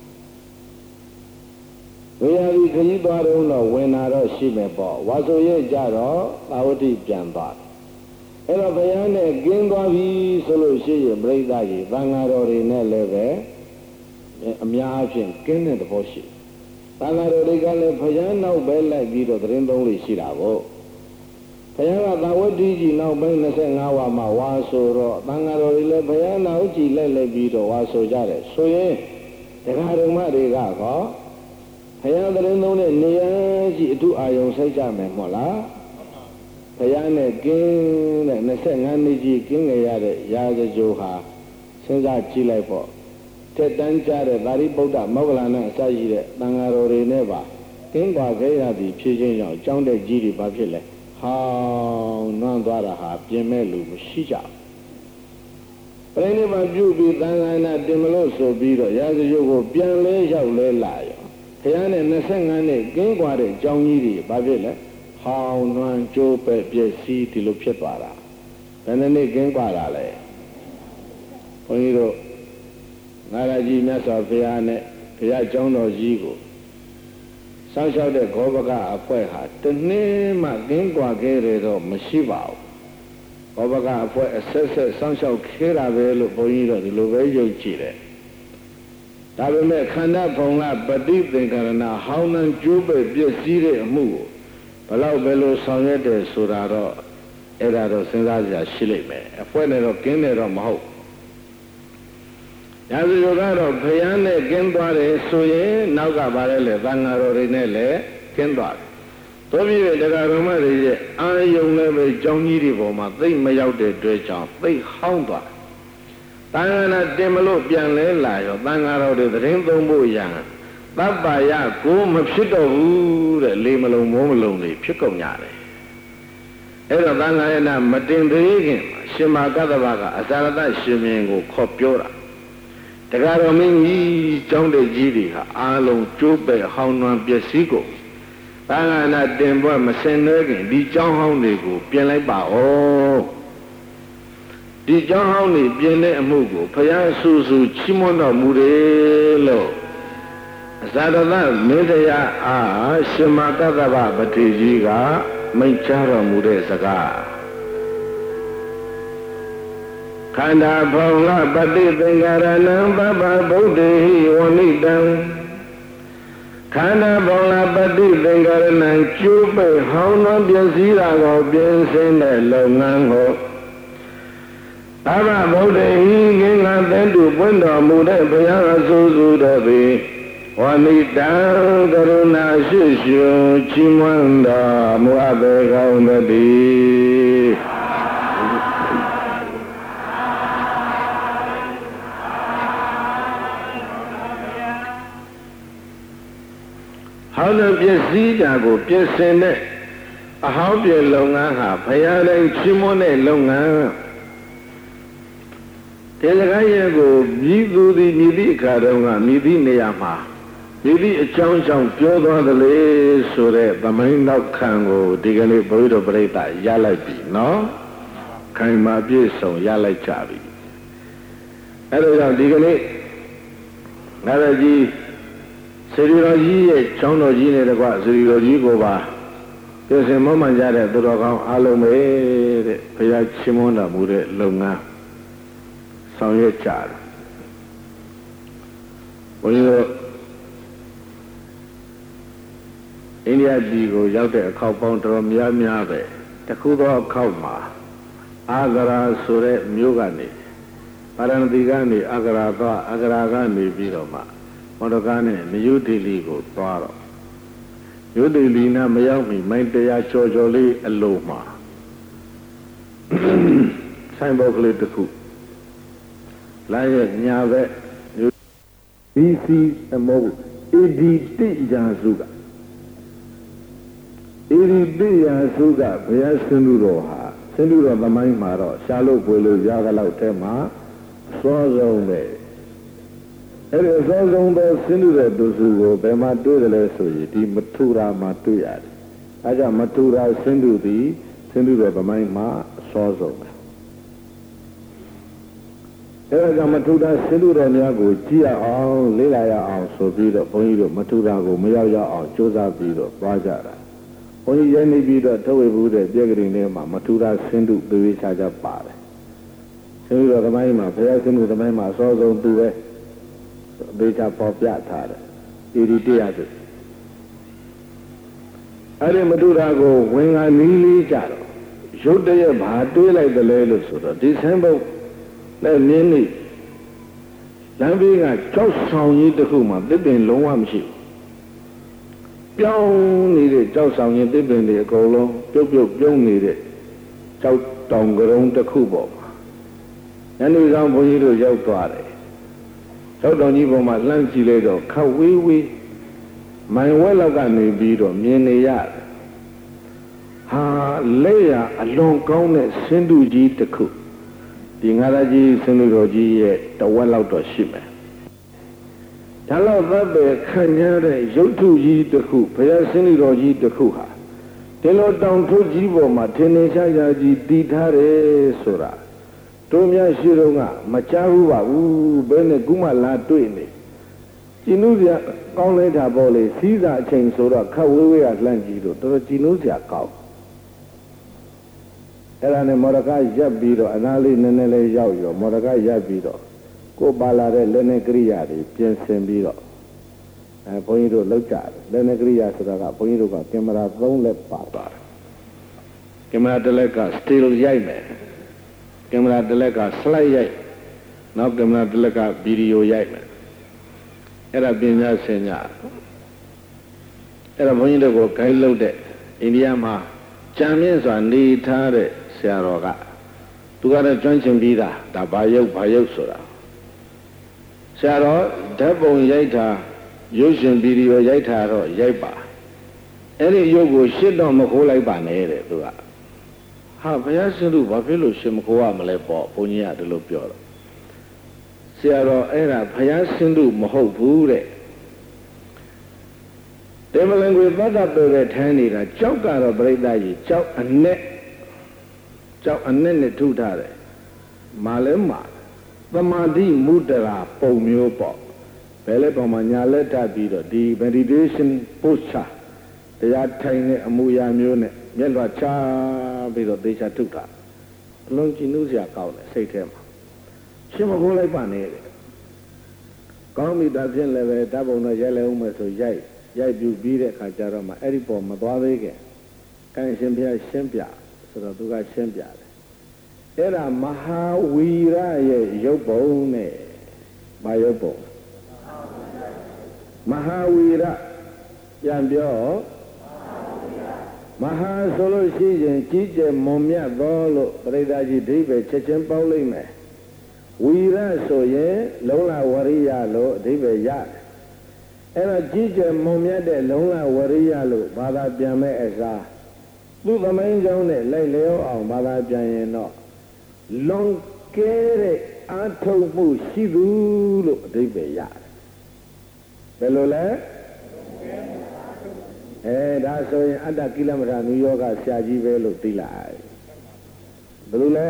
We have the Kayibaro, when I was Shimebo, was a ye jaro, Awati Jamba. And of the Yane, Gingavi solution, Brida, Vangaro in Leve, Miajin, Kin the Boshi. Vangaro Regale, Payana, Bella, Guido, the Rindoli Shiravo. Payana, what did you now bring the same hour? My waso, Bangaro, Payana, Uji, Lele, Guido, Waso Jare. So, ye, the Harumari Gaga, Payana, the Rindoli, Nia, do I own Sajame Mola? Payane King, and the same Aniji King, Yada Joha, Senza Chilepo. Tetancha, Variboda, Mogalana, Sajide, Bangaro, Neva, King Bagaya, the Pigeon, John de Giri Babile. How Nandara, Gemelu, Shija. Anyway, you be Dana Demeloso, Bido, Yago, Bianle, Yaule, Layo. Payane, Nasangane, Gingware, John Yiri, Babile. How non Jope, Jesse, Tilupara. And then again, Barale. Oniro Naraji Nasa Piane, Pia John or Zigo. Such of the Gobaga Apoeha, the name of Gingua Gere of Mashiva. Gobaga Apoe assessor, Sancho Kiravelo, Boino, the Luvejo Chile. Tabame Kanda Ponga, but deep thinker now, how non Jope, Jesse, move. Palau Bello Sonete Suraro, Erado Sendaja Shilime, a fuenero Genero Maho. Yazuraro, Payane, Gendware, Soye, Naga Barele, Vangaro Rinele, Kendwar. Toby, the Garoma, I young level Johnny Rivoma, they may out the dredge, they hound. Tangana Demelo Bianle, Layo, Vangaro, the Rainbow Boyan. Babaya, go Mapsito, the Limalo Momoloni, Piconyare. Eravana, Matin Regan, Shima Gadavaga, Azarada Shimingo, Copiora. The Garomin, John de Gidi, Alon, Jobe, Haunan Piasigo. Bangana Dembo, Masenergan, Di John Hondigo, Pianeba, oh. Di John Hondi, Piane Amugo, Payasusu, Chimono Murelo. Zadada Medaya Shimakadava Batijiga, Maichara Muresaga. Kanda Paula Bati Bengarana Baba Bodhi Wanidam. Kanda Paula Bati Bengarana Chube, Hauna Biazira or Biansen Longango. Baba Bodhi, Ginga then to Window Mude Bayana Suzu Davi. Wanita Garuna Shishu Chimanda Muabe Gaunadi How the Piazida go Piasene a how be longa, Payana Chimone longa Telagaya go Bidu the Midi Kadonga, Midi Neama. Maybe a chunk of Pure the Lay, so that the main dog can go, Digani Bodo Breta, Yalabi, no? Kaima Biso, Yalai Chavi. Elena Digani Naraji, Seriroji, Chonoji, the Qua, Seriroji Gova. There's a moment that the dog Alome, Paya Chimona, Mure, Lunga, Sonya Chad. When you အိန္ဒိယပြည်ကိုရောက်တဲ့အခေါက်ပေါင်းတော်များများပဲတခုသောအခေါက်မှာအာဂရာဆိုတဲ့မြို့ကနေပါရဏသီကနေအာဂရာသွားအာဂရာကနေပြီးတော့မှမော်တော်ကားနဲ့နယူးဒေလီကိုသွားတော့နယူးဒေလီနဲ့မရောက်မီမိုင်100ကျော်ကျော်လေးအလိုမှာဆိုင်ဘုတ်ကလေးတစ်ခုလာရဲ့ညာဘက် BC အမို့ AD တိရာစုက AD တိရာစုကဘုရားရှင်လူတော်ဟာရှင်လူတော်သမိုင်းမှာတော့ရှားလို့ပွေလို့ရသလောက်ထဲမှာစောဆုံးပဲအဲ့ဒီစောဆုံးသောရှင်လူတော်သူစုကိုဘယ်မှာတွေ့တယ်လဲဆိုရင်ဒီမထူရာမှာတွေ့ရတယ်အဲကြောင့်မထူရာရှင်လူသည်ရှင်လူတော်သမိုင်းမှာစောဆုံးပဲအဲဒါကြောင့်မထူတာရှင်လူတော်များကိုကြည့်ရအောင်လေ့လာရအောင်ဆိုပြီးတော့ဘုန်းကြီးတို့မထူတာကိုမရောက်ရအောင်ကြိုးစားပြီးတော့သွားကြတာဘုန်းကြီးရနေပြီးတော့ထုတ်ဝေဘူးတဲ့ပြည့်ကလေးထဲမှာမထူတာရှင်လူသေသေးချာချာပါတယ်ရှင်လူတော်သမိုင်းမှာဘုရားရှင်လူသမိုင်းမှာအစောဆုံးသူပဲသေချာပေါ်ပြထားတယ်ဣရိတရသူအဲ့ဒီမထူတာကိုဝင်ကနီးလေးကြတော့ရုတ်တရက်ဘာတွေးလိုက်တယ်လဲလို့ဆိုတော့ဒီဆင်းဘုတ်နဲ့နင်းနေလမ်းဘေးကကြောက်ဆောင်ကြီးတစ်ခုမှတစ်ပင်လုံးဝမရှိဘူးပြောင်းနေတဲ့ကြောက်ဆောင်ကြီးတစ်ပင်တွေအကုန်လုံးပြုတ်ပြုံးနေတဲ့ကြောက်တောင်ကရုံတစ်ခုပေါ်မှာညနေဆောင်ဘုန်းကြီးတို့ရောက်သွားတယ်ကြောက်တောင်ကြီးပေါ်မှာလှမ်းကြည့်လိုက်တော့ခက်ဝေးဝေးမိုင်ဝက်လောက်ကနေပြီးတော့မြင်နေရတယ်ဟာလက်ရအလွန်ကောင်းတဲ့ဆင်းတုကြီးတစ်ခုဒီငါးသားကြီးဆင်းလူတော်ကြီးရဲ့တဝက်လောက်တော့ရှိမယ်ဒါလောက်သက်ပဲခံရတဲ့ရုပ်ထုကြီးတစ်ခုဘုရားဆင်းလူတော်ကြီးတစ်ခုဟာဒီလိုတောင်ထုကြီးပေါ်မှာထင်ထင်ရှားရှားကြီးတည်ထားတယ်ဆိုတာတို့များရှိတော့ကမကြားဘူးပါဘူးဘယ်နဲ့ကုမလာတွေ့နေကြည်နူးစရာကောင်းလိုက်တာပေါ့လေစီးစာအချိန်ဆိုတော့ခက်ဝေးဝေးကလှမ်းကြည့်တော့တော်တော်ကြည်နူးစရာကောင်းအဲ့ဒါနဲ့မော်ဒကာရပ်ပြီးတော့အနာလေးနည်းနည်းလေးရောက်ရောမော်ဒကာရပ်ပြီးတော့ကိုပါလာတဲ့လက်နဲ့ကရိယာတွေပြင်ဆင်ပြီးတော့ဘုန်းကြီးတို့လောက်ကြတယ်လက်နဲ့ကရိယာဆိုတာကဘုန်းကြီးတို့ကကင်မရာ3လက်ပါပါတယ်ကင်မရာတစ်လက်က still ရိုက်မယ်ကင်မရာတစ်လက်က slide ရိုက်နောက်ကင်မရာတစ်လက်ကဗီဒီယိုရိုက်မယ်အဲ့ဒါပညာရှင်ညာအဲ့ဒါဘုန်းကြီးတို့ကို guide လုပ်တဲ့အိန္ဒိယမှာကြံမြင့်စွာနေထားတဲ့ဆရာတော်ကသူကတော့ကျွမ်းကျင်ပြီးသားဒါဘာရုပ်ဆိုတာဆရာတော်ဓာတ်ပုံရိုက်တာရုပ်ရှင်ဗီဒီယိုရိုက်တာတော့ရိုက်ပါအဲ့ဒီရုပ်ကိုရှစ်တော့မခိုးလိုက်ပါနဲ့တဲ့သူကဟာဘုရားရှင်တို့ဘာဖြစ်လို့ရှင်မခိုးရမလဲပေါ့ဘုန်းကြီးကဒီလိုပြောတော့ဆရာတော်အဲ့ဒါဘုရားရှင်တို့မဟုတ်ဘူးတဲ့တေမလင်ကိုသတ်တတ်တဲ့ထမ်းနေတာကြောက်ကတော့ပြိဿကြီးကြောက်အနဲ့နဲ့ထုထားတယ်မာလဲမာသမာဓိမုဒ္ဒရာပုံမျိုးပေါ့ဘယ်လဲပုံမှာညာလက်ထပ်ပြီးတော့ဒီ meditation posture တရားထိုင်တဲ့အမူအရာမျိုးနဲ့မျက်လွှာချပြီးတော့သေချာထုတာအလုံးကြည်နူးစရာကောင်းတယ်စိတ်ထဲမှာရှင်မခိုးလိုက်ပါနဲ့တဲ့ကောင်းပြီဒါဖြင့်လည်းပဲဓာတ်ပုံတော့ရိုက်လဲဦးမယ်ဆိုရိုက်ပြူပြီးတဲ့အခါကျတော့မှအဲ့ဒီပေါ်မသွားသေးခင်ကံရှင်ဘုရားရှင်းပြဆိုတော့သူကရှင်းပြတယ်အဲ့ဒါမဟာဝီရရဲ့ရုပ်ပုံနဲ့မရုပ်ပုံမဟာဝီရပြန်ပြောမဟာဆိုလို့ရှိရင်ကြီးကျယ်မွန်မြတ်သောလို့ပရိသတ်ကြီးဒိဗေချက်ချင်းပေါက်လိုက်မယ်ဝီရဆိုရင်လုံးလဝရိယလို့အဓိပ္ပာယ်ရတယ်အဲ့တော့ကြီးကျယ်မွန်မြတ်တဲ့လုံးလဝရိယလို့ဘာသာပြန်မဲ့အစားသူ့သမိုင်းကြောင်းနဲ့လိုက်လျောအောင်ဘာသာပြန်ရင်တော့လွန်ကဲတဲ့အာထုံမှုရှိသူလို့အဓိပ္ပာယ်ရတယ်ဘယ်လိုလဲဒါဆိုရင်အတ္တကိလမထာနုယောဂဆရာကြီးပဲလို့သိလိုက်ဘယ်လိုလဲ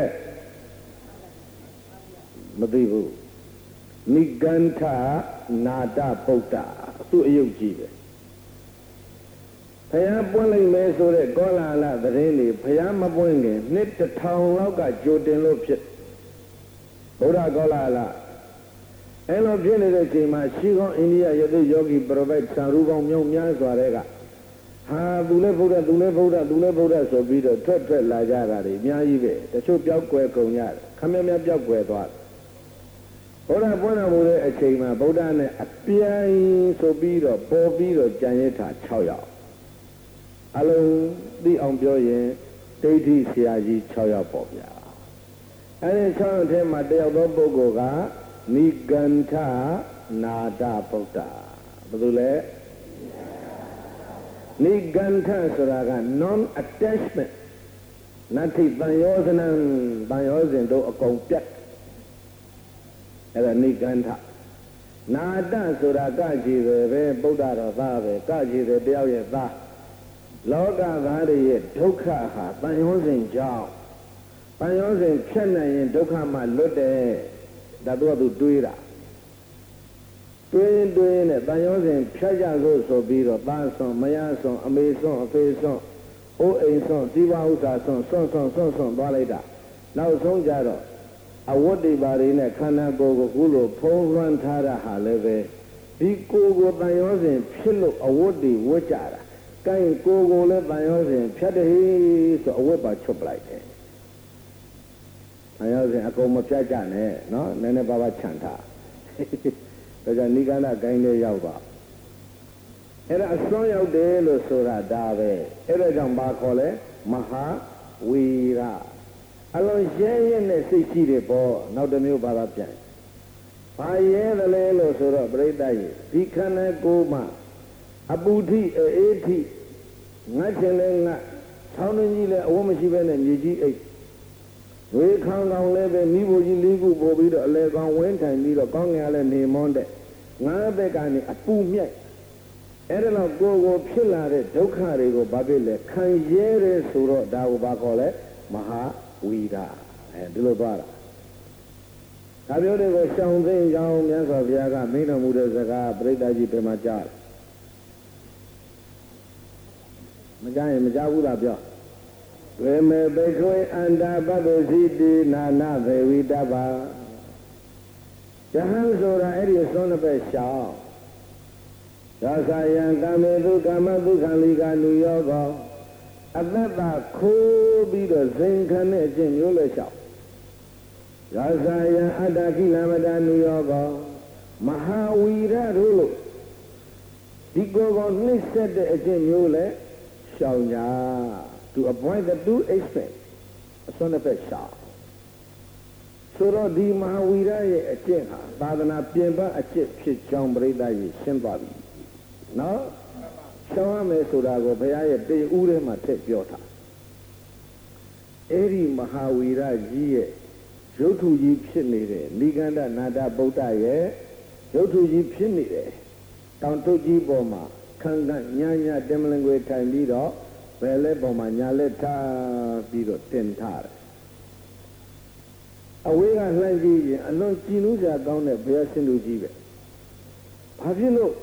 မသိဘူးနိဂန္ဓနာတပုဒ္ဒသူ့အယုတ်ကြီးပဲဘုရားပွင့်လိုက်မယ်ဆိုတဲ့ကောလာဟလသတင်းတွေဘုရားမပွင့်ခင်နှစ်1000လောက်ကကြိုတင်လို့ဖြစ်ဘုရားကောလာဟလအဲ့လိုဖြစ်နေတဲ့အချိန်မှာရှိကောင်းအိန္ဒိယယသိယောဂီပရပိုက်ဆံရူပေါင်းမြောက်များစွာတဲ့ကဟာသူလည်းဗုဒ္ဓသူလည်းဗုဒ္ဓသူလည်းဗုဒ္ဓဆိုပြီးတော့ထွက်လာကြတာတွေအများကြီးပဲတချို့ပျောက်ကွယ်ကုန်ရတယ်ခမည်းပျောက်ကွယ်သွားတယ်ဘုရားပွင့်တော်မူတဲ့အချိန်မှာဗုဒ္ဓနဲ့အပြိုင်ဆိုပြီးတော့ပေါ်ပြီးတော့ကြံရထား6ယောက်အလုံးသိအောင်ပြောရင်ဒိဋ္ဌိဆရာကြီး6ယောက်ပေါ့ဗျာအဲဒီ6ယောက်ထဲမှာတယောက်သောပုဂ္ဂိုလ်ကနိဂန္ဓနာဒဗုဒ္ဓဘယ်လိုလဲနိဂန္ဓဆိုတာက non attachment နတ္ထိတန်ယောဇနံတန်ယောဇဉ်တို့အကုန်ပြတ်အဲ့ဒါနိဂန္ဓနာတဆိုတာကကြည်တယ်ပဲဗုဒ္ဓတော်သားပဲကကြည်တယ်တယောက်ရဲ့သားလောကသားတွေရဲ့ဒုက္ခဟာတန်ယောဇဉ်ကြောင့်တန်ယောဇဉ်ဖြတ်နိုင်ရင်ဒုက္ခမှလွတ်တယ်ဒါတော့သူတွေးတာတွေးနဲ့တန်ယောဇဉ်ဖြတ်ကြလို့ဆိုပြီးတော့သားဆွန်မယားဆွန်အမေဆွန်အဖေဆွန်အိုးအိမ်ဆွန်ဒီပါဥစ္စာဆွန်သွားလိုက်တာနောက်ဆုံးကြတော့အဝတ်တွေပါတွေနဲ့ခန္ဓာကိုယ်ကိုခုလိုဖုံးလွှမ်းထားတာဟာလည်းပဲဒီကိုယ်ကိုတန်ရောစဉ်ဖြစ်လို့အဝတ်တွေဝတ်ကြတာ။ကိုယ်ကိုလည်းတန်ရောစဉ်ဖြတ်တယ်ဆိုအဝတ်ပါချုပ်ပလိုက်တယ်။တန်ရောစဉ်အကုန်မဖြတ်ကြနဲ့နော်နည်းနည်းပါးပါးခြံထား။ဒါကြောင့်နိဂန္ဓဂိုင်းလေးရောက်ပါ။အဲ့ဒါအစွန်းရောက်တယ်လို့ဆိုတာဒါပဲ။အဲ့ဒါကြောင့်ဘာခေါ်လဲမဟာဝီရအလုံးရဲရဲနဲ့စိတ်ရှိတယ်ပေါ့နောက်တစ်မျိုးဘာသာပြန်ဘာရဲတယ်လဲလို့ဆိုတော့ပြိတ္တရဲ့ဒီခန္ဓာကိုယ်မှာအပူထိအေးထိငတ်ချင်လဲငတ်ဆောင်းနေကြီးလဲအဝတ်မရှိဘဲနဲ့မြေကြီးအိတ်ဝေခံကောင်လဲပဲမိဖို့ကြီးလေးခုပို့ပြီးတော့အလဲကောင်ဝင်းထိုင်ပြီးတော့ကောင်းငယ်လဲနေမွန်းတဲ့ငါးဘက်ကနေအပူမြတ်အဲ့ဒါတော့ကိုယ်ကိုဖြစ်လာတဲ့ဒုက္ခတွေကိုဘာဖြစ်လဲခံရဲတယ်ဆိုတော့ဒါကိုဘာခေါ်လဲမဟာဝီဒဒီလိုသွားတာဒါမျိုးတွေကိုရှောင်သိကြောင်းမြတ်စွာဘုရားကမိန့်တော်မူတဲ့စကားပြိတ္တကြီးပြန်မှာကြားမကြားရင်မကြားဘူးလားပြောဝေမေဘေခွေအန္တာပတ္တိစီတိနာနာသေဝိတ္တပါယဟန်ဆိုတာအဲ့ဒီသွန်းတစ်ပဲရှောင်းသာသယံကာမေတုကာမတုခံလိကာနုယောကောအတ္တတာခိုးပြီးတော့ဇင်ခံတဲ့အကျင့်မျိုးလဲလျှောက်ရာဇာယံအတ္တကိလမတာနုယောကောမဟာဝီရတို့လို့ဒီကိုယ်ကိုနှိမ့်ဆက်တဲ့အကျင့်မျိုးလဲရှောင်ကြ to avoid the two extremes အစွန်းတစ်ဖက်ရှောင်ဆိုတော့ဒီမဟာဝီရရဲ့အကျင့်ဟာသာသနာပြင်ပအကျင့်ဖြစ်ကြောင်းပြိဿကြီးရှင်းသွားပြီနော်ရှောင်ရမယ်ဆိုတာကိုဘုရားရဲ့တေဦးထဲမှာထည့်ပြောထားအဲ့ဒီမဟာဝီရကြီးရဲ့ရုပ်ထုကြီးဖြစ်နေတဲ့နိဂန္ဓနာဒဗုဒ္ဓရဲ့ရုပ်ထုကြီးဖြစ်နေတဲ့တောင်ထုကြီးပေါ်မှာခန့်ခန့်ညာညာတင်မလင်ွယ်ထိုင်ပြီးတော့ဘယ်လက်ပေါ်မှာညာလက်ထားပြီးတော့တင်ထားတယ်အဝေးကလှမ်းကြည့်ရင်အလွန်ကြည်နူးစရာကောင်းတဲ့ဘုရားရှင်လူကြီးပဲဘာဖြစ်လို့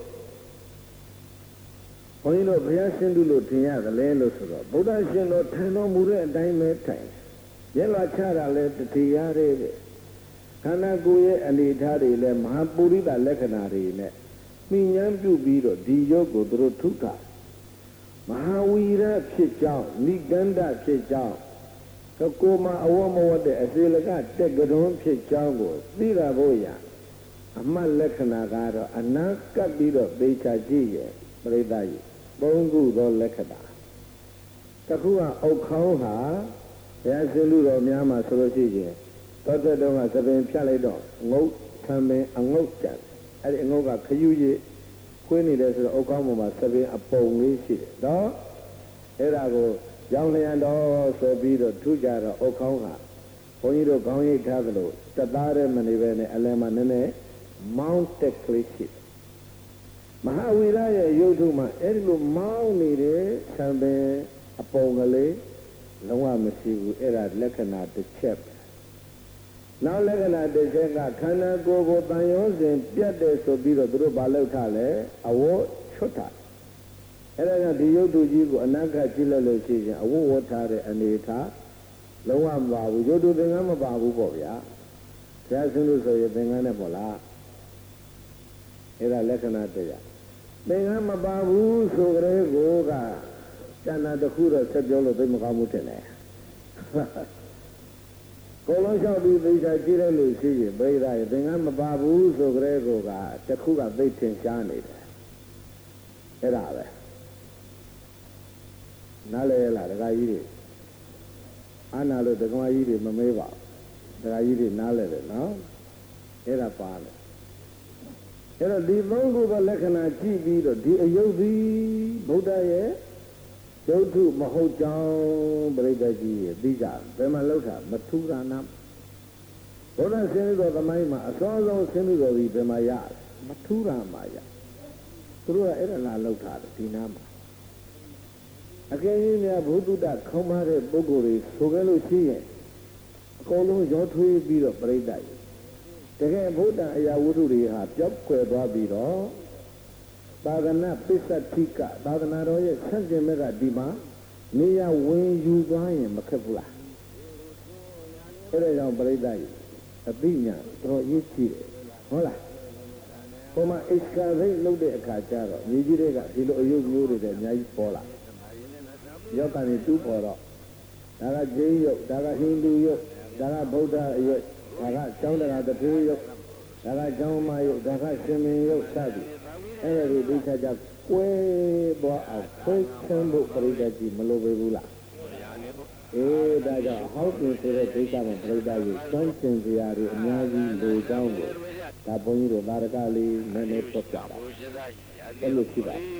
ဘုန်းကြီးတို့ဘုရားရှင်သူလို့ထင်ရတယ်လဲလို့ဆိုတော့ဗုဒ္ဓရှင်တော်ထိုင်တော်မူတဲ့အတိုင်းပဲထိုင်ရဲလာချတာလဲတတိယတဲ့ခန္ဓာကိုယ်ရဲ့အနေအထားတွေလဲမဟာပုရိသလက္ခဏာတွေနဲ့မြင်ဉာဏ်ပြုပြီးတော့ဒီရုပ်ကိုသူတို့ထုတာမဟာဝီရဖြစ်ကြောင်းနိဂန္ဓဖြစ်ကြောင်းကိုယ်မှာအဝမဝတ်တဲ့အစေလကတက်ကြုံဖြစ်ကြောင်းကိုသိတာဖို့ရအမှတ်လက္ခဏာကတော့အနာကပ်ပြီးတော့သိချကြည့်ရဲ့ပရိသတ်ကြီးသုံးခုသောလက္ခဏာတစ်ခုကအုတ်ခေါင်းဟာဘုရားရှင်လူတော်များမှာဆိုလို့ရှိရင်တောတက်တော့ကသပင်ဖြတ်လိုက်တော့ငုတ်ထံပင်အငုတ်ကြံအဲ့ဒီအငုတ်ကခယူရည်ခွေးနေတယ်ဆိုတော့အုတ်ခေါင်းပေါ်မှာသပင်အပုံလေးရှိတယ်နော်အဲ့ဒါကိုရောင်လျံတော်ဆိုပြီးတော့ထူကြတော့အုတ်ခေါင်းကဘုန်းကြီးတို့ခေါင်းရိပ်ထားသလိုတသားတဲ့မနေပဲနဲ့အလယ်မှာနည်းနည်းမောင်းတက်ကလေးရှိတယ်မဟာဝီရရဲ့ရုပ်ထုမှာအဲ့ဒီလိုမောင်းနေတဲ့သံပင်အပုံကလေးလုံးဝမရှိဘူးအဲ့ဒါလက္ခဏာတစ်ချက်နောက်လက္ခဏာတစ်ချက်ကခန္ဓာကိုယ်ကိုတန်ရောစဉ်ပြတ်တယ်ဆိုပြီးတော့သူတို့ဘာလုပ်ထားလဲအဝတ်ချွတ်ထားအဲ့ဒါကဒီရုပ်ထုကြီးကိုအနက်ကကြည့်လိုက်လို့ရှိရင်အဝတ်ဝတ်ထားတဲ့အနေထားလုံးဝမပါဘူးရုပ်ထုသင်္ကန်းမပါဘူးပေါ့ဗျာဘုရားရှင်လို့ဆိုရင်သင်္ကန်းနဲ့ပေါ့လားအဲ့ဒါလက္ခဏာတစ်ချက်သင်္ကန်းမပါဘူးဆိုကြတဲ့ကိုကကျန်တာတစ်ခုတော့ဆက်ပြောလို့သိမကောင်းမှုတင်တယ်ကိုလုံးလျှောက်ပြီးသိချာကြည့်တဲ့လူရှိရင်ပြိဿရဲ့သင်္ကန်းမပါဘူးဆိုကြတဲ့ကောကတစ်ခုကသိထင်ရှားနေတယ်အဲ့ဒါပဲနားလဲလားဒကာကြီးတွေအာနာလို့ဒကာကြီးတွေမမေးပါဒကာကြီးတွေနားလဲတယ်နော်အဲ့ဒါပါလေအဲ့တော့ဒီသုံးခုသောလက္ခဏာကြည့်ပြီးတော့ဒီအယုတ်သည်ဗုဒ္ဓရဲ့ကျုပ်ထုမဟုတ်ကြောင်းပြိဿကြီးရဲ့သိကြဘယ်မှာလောက်တာမထူရနာဘုရားဆင်းရဲတော်သမိုင်းမှာအစောဆုံးဆင်းရဲတော်ကြီးဘယ်မှာရမထူရမှာရသူတို့ကအဲ့ဒါလာလောက်တာဒီနာမှာအကယ်၍များဘုဒ္ဓခေါင်းမတဲ့ပုဂ္ဂိုလ်တွေဆိုကြလို့ရှိရင်အကုန်လုံးရောထွေးပြီးတော့ပြိဿကြီးတကယ်ဘုဒ္ဓအရာဝတ္ထုတွေဟာပျောက်ကွယ်သွားပြီးတော့သာသနာပစ္စတိကသာသနာတော်ရဲ့ဆန့်ကျင်ဘက်ကဒီမှာနေရဝင်ယူသွားရင်မခက်ဘူးလားအဲ့ဒါကြောင့်ပြိဿကြီးအသိဉာဏ်တော်ရေးကြည့်တယ်ဟုတ်လားဟိုမှာအိစကာရိတ်လုပ်တဲ့အခါကျတော့မြေကြီးတွေကဒီလိုအယုတ်မျိုးတွေတဲ့အများကြီးပေါ်လာရောက်ကနေတူးပေါ်တော့ဒါကဂျိန်းယုတ်ဒါကဟိန္ဒူယုတ်ဒါကဗုဒ္ဓယုတ်ဒါကကျောင်းတရားတထေးယုတ်ဒါကကျောင်းမယုတ်ဒါကရှင်မင်းယုတ်စသည်အဲ့ဒါတွေသိချာချာကွဲသွားအောင်ဖိတ်ဆန်းဖို့ပြိဿကြီးမလိုပေဘူးလားဒါကြောင့်ဟောက်ပြင်ဆိုတဲ့ဒိဋ္ဌာမှာပြိဿကြီးစွန့်ကျင်စရာတွေအများကြီးလိုကြောင်းကိုဒါဘုန်းကြီးတို့သာရကလေးနည်းနည်းပတ်ပြတာအဲ့လိုရှိပါတယ်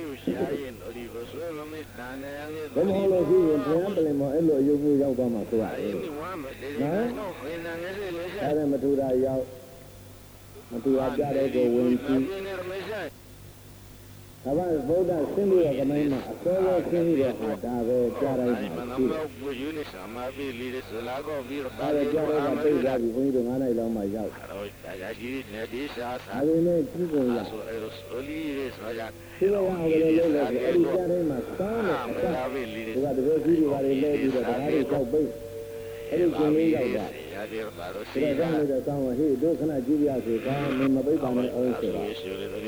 ဘယ်လိုလဲရှိရင်ဘုရားပြင်မှာအဲ့လိုအယုံမျိုးရောက်သွားမှာဆိုရတယ်နော်အဲ့ဒါမထူတာရောက်မထူတာကြတဲ့ကိုဝင်ကြည့်ဒါပါဗုဒ္ဓဆင်းရဲကမိုင်းမှာအစောစောဆင်းရဲဟာဒါပဲကြားတိုင်းမှာရှိတယ်။ဒါပဲကြားတိုင်းမှာသိကြပြီဘုန်းကြီးတို့9နိုင်လောက်မှရောက်။ဒါပေမဲ့ကြည့်ကုန်ရ။ဒီလိုအောင်လည်းလုပ်လို့အဲ့ဒီကြားတိုင်းမှာစောင်းနေအစားဒီကတကယ်ကြီးတွေပါလေလဲပြီးတော့ဒါတွေကြောက်ပိတ်အဲ့ဒီကျင်းလေးရောက်တာ။ဒီကကြောင့်လည်းကောင်းဟေ့တို့ခဏကြည့်ရစေကောင်းမင်းမပိတ်ပါနဲ့အောင်ဆိုတာ။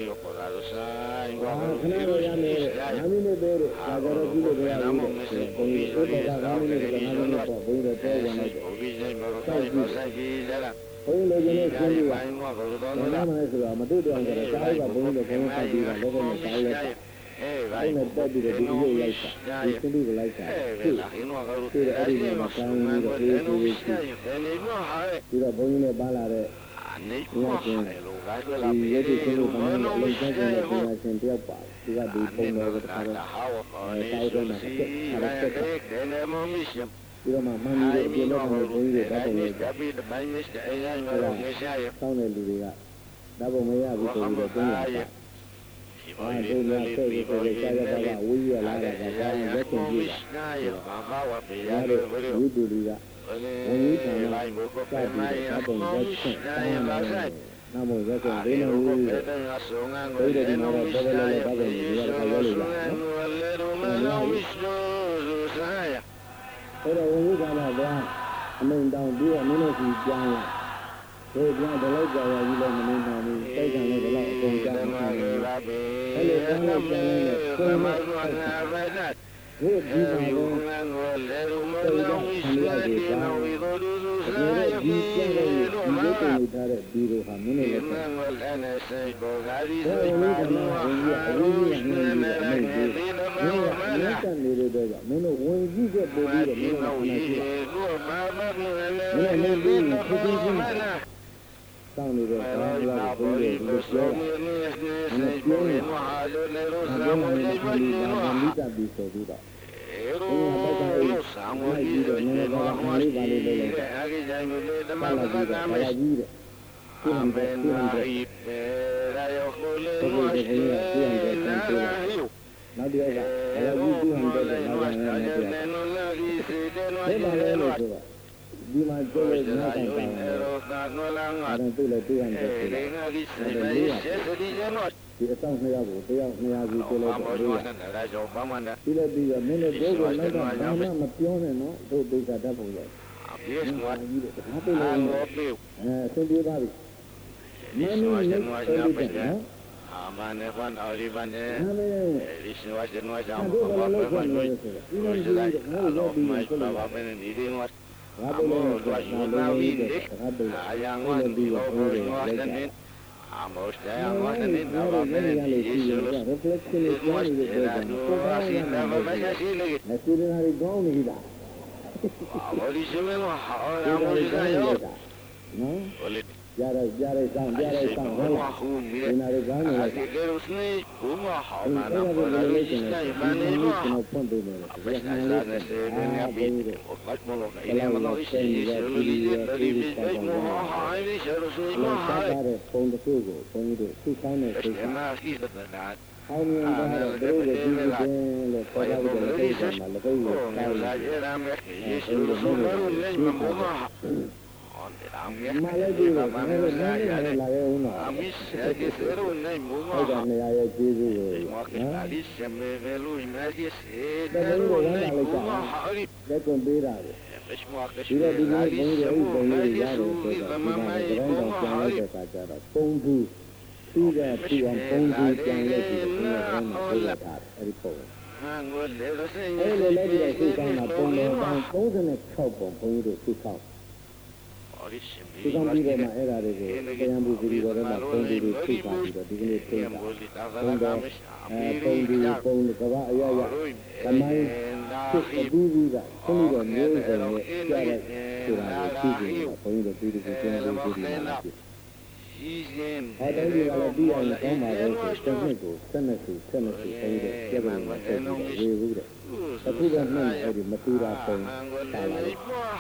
ခဏရရမယ်။9မိနစ်ပဲဒါကြတော့ကြည့်လို့ရဘူး။ဘုန်းကြီးတို့က9မိနစ်က9မိနစ်ပေါ့ဘုန်းကြီးတို့တဲဝင်လိုက်တယ်။စိုက်ကြည့်။ဘုန်းကြီးတို့ကလည်းရှင်းပြပါ။ဘာမှမလဲဆိုတော့မတွေ့တော့ကြတယ်။စားရကဘုန်းကြီးတို့ဘုန်းကြီးစိုက်ပြီးတော့လည်းလည်းစားရတာ။အဲ့နဲ့တက်ပြီးတော့ဒီလိုလိုက်တာဒီစလေးကိုလိုက်တာဖြစ်အဲ့ဒီမှာကောင်းပြီးတော့ဒီလိုပြီးတော့ဘုန်းကြီးနဲ့ပါလာတဲ့နေပါလေလို့ကားကြလာပြီးဒီစလေးကိုလည်းလုံးကျတဲ့ပညာရှင်တယောက်ပါတယ်ဒီကဒီပုံတော်ကတခါတော့တောက်တော့မှာဆက်တယ်နေမမရှိဒီတော့မှမန်ကြီးတွေပြောလို့ဘုန်းကြီးတွေဓာတ်ပုံလေးပြီးတပိုင်းနဲ့အဲရငါတို့နေရှာရဆောင်းတဲ့လူတွေကဓာတ်ပုံမရဘူးဆိုပြီးတော့ပြင်လာအဲဒီလိုဆက်ပြီးတော့ကြာရတာကဝိရလာတာကဘာလို့လက်ကျင်ကြည့်တာဘာဝပေရတယ်ဘုရားဝိတုလီကဝိသံလိုက်ကိုပတ်ပြီးတော့ပုံသက်ချင်းတိုင်းပါဆိုင်နမောရက်ဆိုဒိနဝိရဘုရားဒီမှာတော့တော်တော်လေးပတ်ပြီးရတာရောလို့လားနော်အဲ့တော့ဝိသံကတော့အမိန်တောင်းပြီးတော့မင်းတို့စီကြောင်းရဒီပြန်ဘလောက်ကြာရကြီးလည်းမနေနိုင်ဘူးတိုက်ခံလည်းဘလောက်အကုန်ကြာနေတယ်အဲ့လိုကောင်းလို့ပြန်နေကိုယ်မဲ့ဒီမှာတော့ဒီပြန်နေဒီလိုထားတဲ့ဒီလိုဟာမင်းလည်းပြန်နေစိတ်ပေါ်ကားဒီစိတ်မှာတော့အရေးကြီးနေတယ်မင်းတက်နေတဲ့တော့မင်းတို့ဝင်ကြည့်ခဲ့ပို့ပြီးတော့မင်းတို့နားကြည့်မင်းလည်းပြီးခုချင်းချင်းတောင်းနေတဲ့ဘာသာကိုဘုရားဒီလိုပြောတာမင်းပြောနေတာဘာမှမလုပ်ဘူးဘာမှမတတ်ဘူးဆိုပြီးတော့ဒီမှာပတ်သက်လို့ဆောင်းဝင်ပြီးတော့နည်းနည်းပါးပါးလေးပါလေးလေးလိုက်အားကြီးတိုင်းကိုလေတမန်ကမကြီးတဲ့ဒီမှာပဲနာရီပဲရောကိုလေဘုရားရှင်ရဲ့ဒီအံတဲ့တန်ဖိုးနောက်တစ်ခါကအရာကြီးဒီအံတဲ့နောက်ပိုင်းနဲ့ပြောတာဒီမှာလဲလို့ဆိုတာဒီမှာကျိုးလို့နောက်တိုင်းတိုင်းအဲ့ဒါတွေ့လို့တွေ့ရတယ်ဆိုတော့ဒီအဆောင်2ယောက်ကိုတယောက်200စီတွေ့လို့တော့တွေ့ရတယ်ဒီလည်းပြီးတော့မင်းတို့ကိုလည်းတော့ဘာမှမပြောနဲ့နော်တို့ဒိဋ္ဌာတတ်ဖို့ရပြေးသွားကြီးတယ်ဒါပြေးလို့ဆင်းပြေးပါပြီမင်းတို့လည်းပြေးတယ်နော် Amane Juan Auribane, Rishwas was out of my Baba and eating what I am one below. Amos there wasn't it our many issues. It was never what is you? How am I? Jare sang who in a regard, I think there was no how man of သူကပြီးတော့မှအဲ့ဒါတွေကိုတရားမှုပြီးတော့မှပုံပြီးထိပါပြီးတော့ဒီကနေ့ထိတာပုံတော့ပုံပြီးပုံကဘာအရာရသမိုင်းဖြစ်အတူတူကခဏတော့မျိုးစုံနဲ့ကြားလိုက်ဆိုတာကိုသိကြတယ်ဘုန်းကြီးတို့ဒီလိုကျင်းလို့ဒီလိုပါအဲ့ဒါကြီးကလည်းပြီးအောင်ကောင်းပါလေဆိုတစ်နှစ်ကို12ခုဘုန်းကြီးတို့ကျေဘယ်မှာဆက်ပြီးဝေဘူးတဲ့အခုကမှအဲ့ဒီမတူတာပုံပါလာတယ်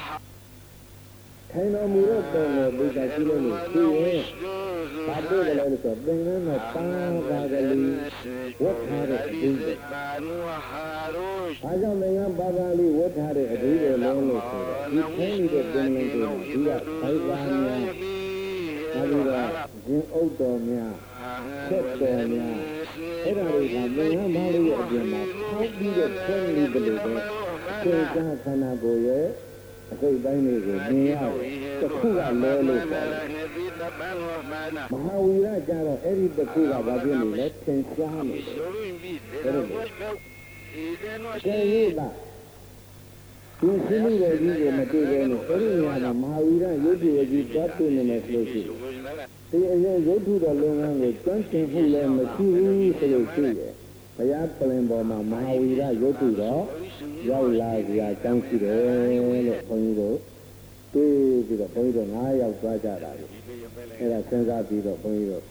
ထိုင်တော်မူတဲ့ပုံကိုဒီကကြည့်လို့ရှိရင်ဘာတွေ့ကြလဲဆိုတော့သင်္ကန်းနဲ့တာပါကလေးဝတ်ထားတဲ့အဓိပ္ပာယ်။အားကြောင့်သင်္ကန်းပါကလေးဝတ်ထားတဲ့အဓိပ္ပာယ်လုံးလို့ဆိုတော့ဒီထိုင်နေတဲ့သင်္ကန်းကိုဒီကဘိုက်ပါများအဲဒီကရင်အုပ်တော်များဆက်တော်များအဲ့ဒါတွေကသင်္ကန်းပါလေးရဲ့အပြင်မှာထောက်ပြီးတော့ဆင်းနေတယ်လို့ပဲသင်္ကန်းခန္ဓာကိုယ်ရဲ့အစိတ်ပိုင်းတွေကိုမြင်ရတယ်တစ်ခုကလဲလို့ပြောတယ်မဟာဝီရကြတော့အဲ့ဒီတစ်ခုကဘာဖြစ်နေလဲသင်ရှားနေတယ်အဲ့ဒါကျေရည်လားဒီစိမိတော်ကြီးကိုမတွေ့ဘဲနဲ့အဲ့ဒီနေရာမှာမဟာဝီရရုပ်တည်ကြီးတွားတွေ့နေမယ်ဆိုလို့ရှိရင်ဒီအရင်ရုပ်ထုတော်လုပ်ငန်းကိုကျွမ်းကျင်မှုလည်းမရှိဘူးဆိုလို့ရှိရဲ့ဘုရားပြင်ပေါ်မှာမဟာဝီရရုပ်ထုတော်ရောက်လာကြအကြောင်းရှိတယ်လို့ဘုန်းကြီးတို့တွေးပြီးတော့ဘုန်းကြီးတို့9ယောက်သွားကြတာလေအဲ့ဒါစဉ်းစားပြီးတော့ဘုန်းကြီးတို့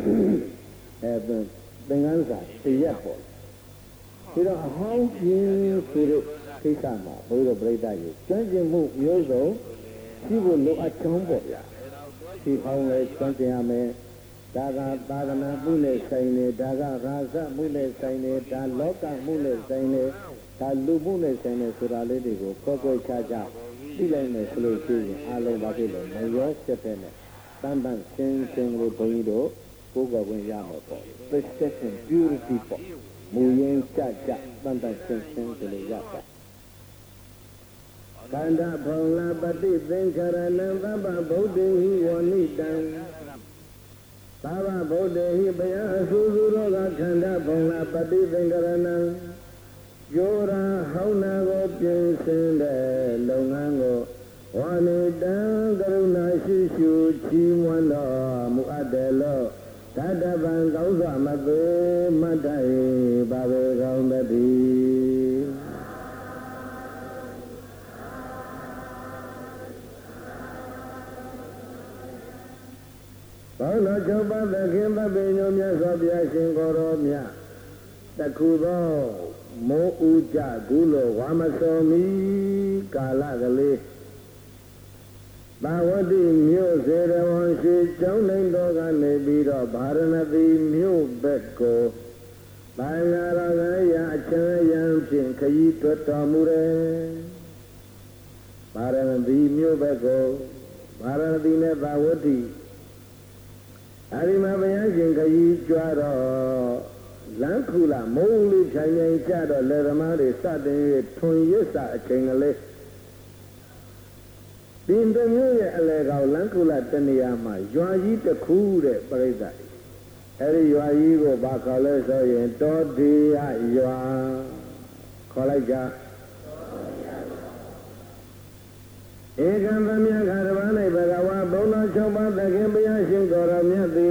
သင်္ကန်းစာတရက်ပေါ့ပြီးတော့အဟောင်းပြင်းဆိုတဲ့ကိစ္စမှာဘုန်းကြီးတို့ပြိဿကြီးကျွမ်းကျင်မှုမျိုးစုံရှိဖို့လိုအပ်ကြောင်းပေါ့ဗျာဒီဟောင်းလေးကျွမ်းကျင်ရမယ်ဒါကသာသနာမှုနဲ့ဆိုင်နေဒါကရာဇမှုနဲ့ဆိုင်နေဒါလောကမှုနဲ့ဆိုင်နေဒါလူမှုနဲ့ဆိုင်နေဆိုတာလေးတွေကိုကောက်ကွယ်ချာချာသိလိုက်မယ်ဆိုလို့ရှိရင်အလုံးပါဖြစ်လို့မရောချက်တဲ့နဲ့တန်တန်ရှင်းရှင်းလေးဘုန်းကြီးတို့ကိုယ်ကဝင်ရမှာပေါ့ precision purity ပေါ့မူရင်းကြကြတန်တန်ရှင်းရှင်းလေးရတာကန္ဓာဖောင်လာပတိသင်္ခရဏံသဗ္ဗဗုဒ္ဓေဟိဝနိတံသဗ္ဗဗုဒ္ဓေဟိဘယအဆူဆူရောကခန္ဓာဖောင်လာပတိသင်္ခရဏံယောရာဟောင်းနာကိုပြင်ဆင်တဲ့လုပ်ငန်းကိုဝါနိတံကရုဏာရှိရှုချီးမွမ်းတော်မူအပ်တယ်လို့သတ္တဗံကောင်းစွာမသေးမတ်တိုင်ပါပဲကောင်းတည်းဘောလောချုပ်ပါသခင်သဗ္ဗညုမြတ်စွာဘုရားရှင်ကိုရောမြတ်တခုသောမိုးဥကြကုလိုဝါမစောမီကာလကလေးသာဝတိမြို့စေရဝံရှိကျောင်းနိုင်တော်ကနေပြီးတော့ဗာရဏသီမြို့ဘက်ကိုဘာငါရကရအချမ်းရန်ဖြင့်ခရီးထွက်တော်မူတယ်ဗာရဏသီမြို့ဘက်ကိုဗာရဏသီနဲ့သာဝတိအဲဒီမှာဘုရားရှင်ခရီးကြွတော့လမ်းခုလာမုံလေးခြံငိုင်ကြတော့လေသမားတွေစတင်ရထွန်ရစ်စာအချိန်ကလေးဒီတမျိုးရဲ့အလဲကောင်လမ်းခုလာတနေရာမှာရွာကြီးတစ်ခုတဲ့ပြိဿအဲ့ဒီရွာကြီးကိုဘာခေါ်လဲဆိုရင်တောတိယရွာခေါ်လိုက်ကြဧကံသမြခါတပါး၌ဘဂဝါဘုံတော်၆ပါးသခင်ဘုရားရှင်ကိုယ်တော်မြတ်သည်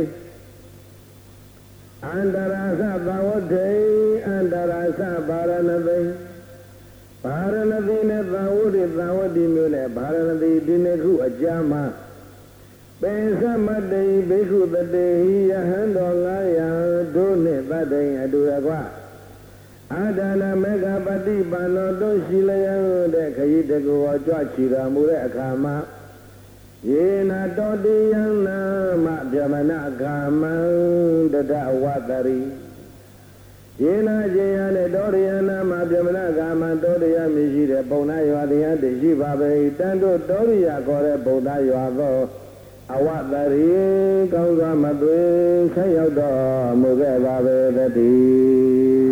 အန္တရာသသဝတ္ထေအန္တရာသဗာရဏသိဗာရဏသိနဲ့သဝတ္တိမျိုးနဲ့ဗာရဏသိဒီနှစ်ခုအကြားမှာပေသမတ္တိဘိက္ခုတတေဟိယဟံတော်900တို့နှင့်တတ္တိအတူတကွအာဒါနမေဃပฏิပန္နောတို့ရှိလျက်တဲ့ခရီးတကူောကြွချီတော်မူတဲ့အခါမှာယေနာတောတိယံနာမဗျမနကာမံတတဝတရိယေနာကျေယနဲ့တောရိယနာမဗျမနကာမံတောရိယမရှိတဲ့ပုံနာရွာတရားတည်ရှိပါပဲတန်တို့တောရိယခေါ်တဲ့ပုံနာရွာသောအဝတရိကောင်းစွာမသွေဆက်ရောက်တော်မူခဲ့ပါပဲတည်း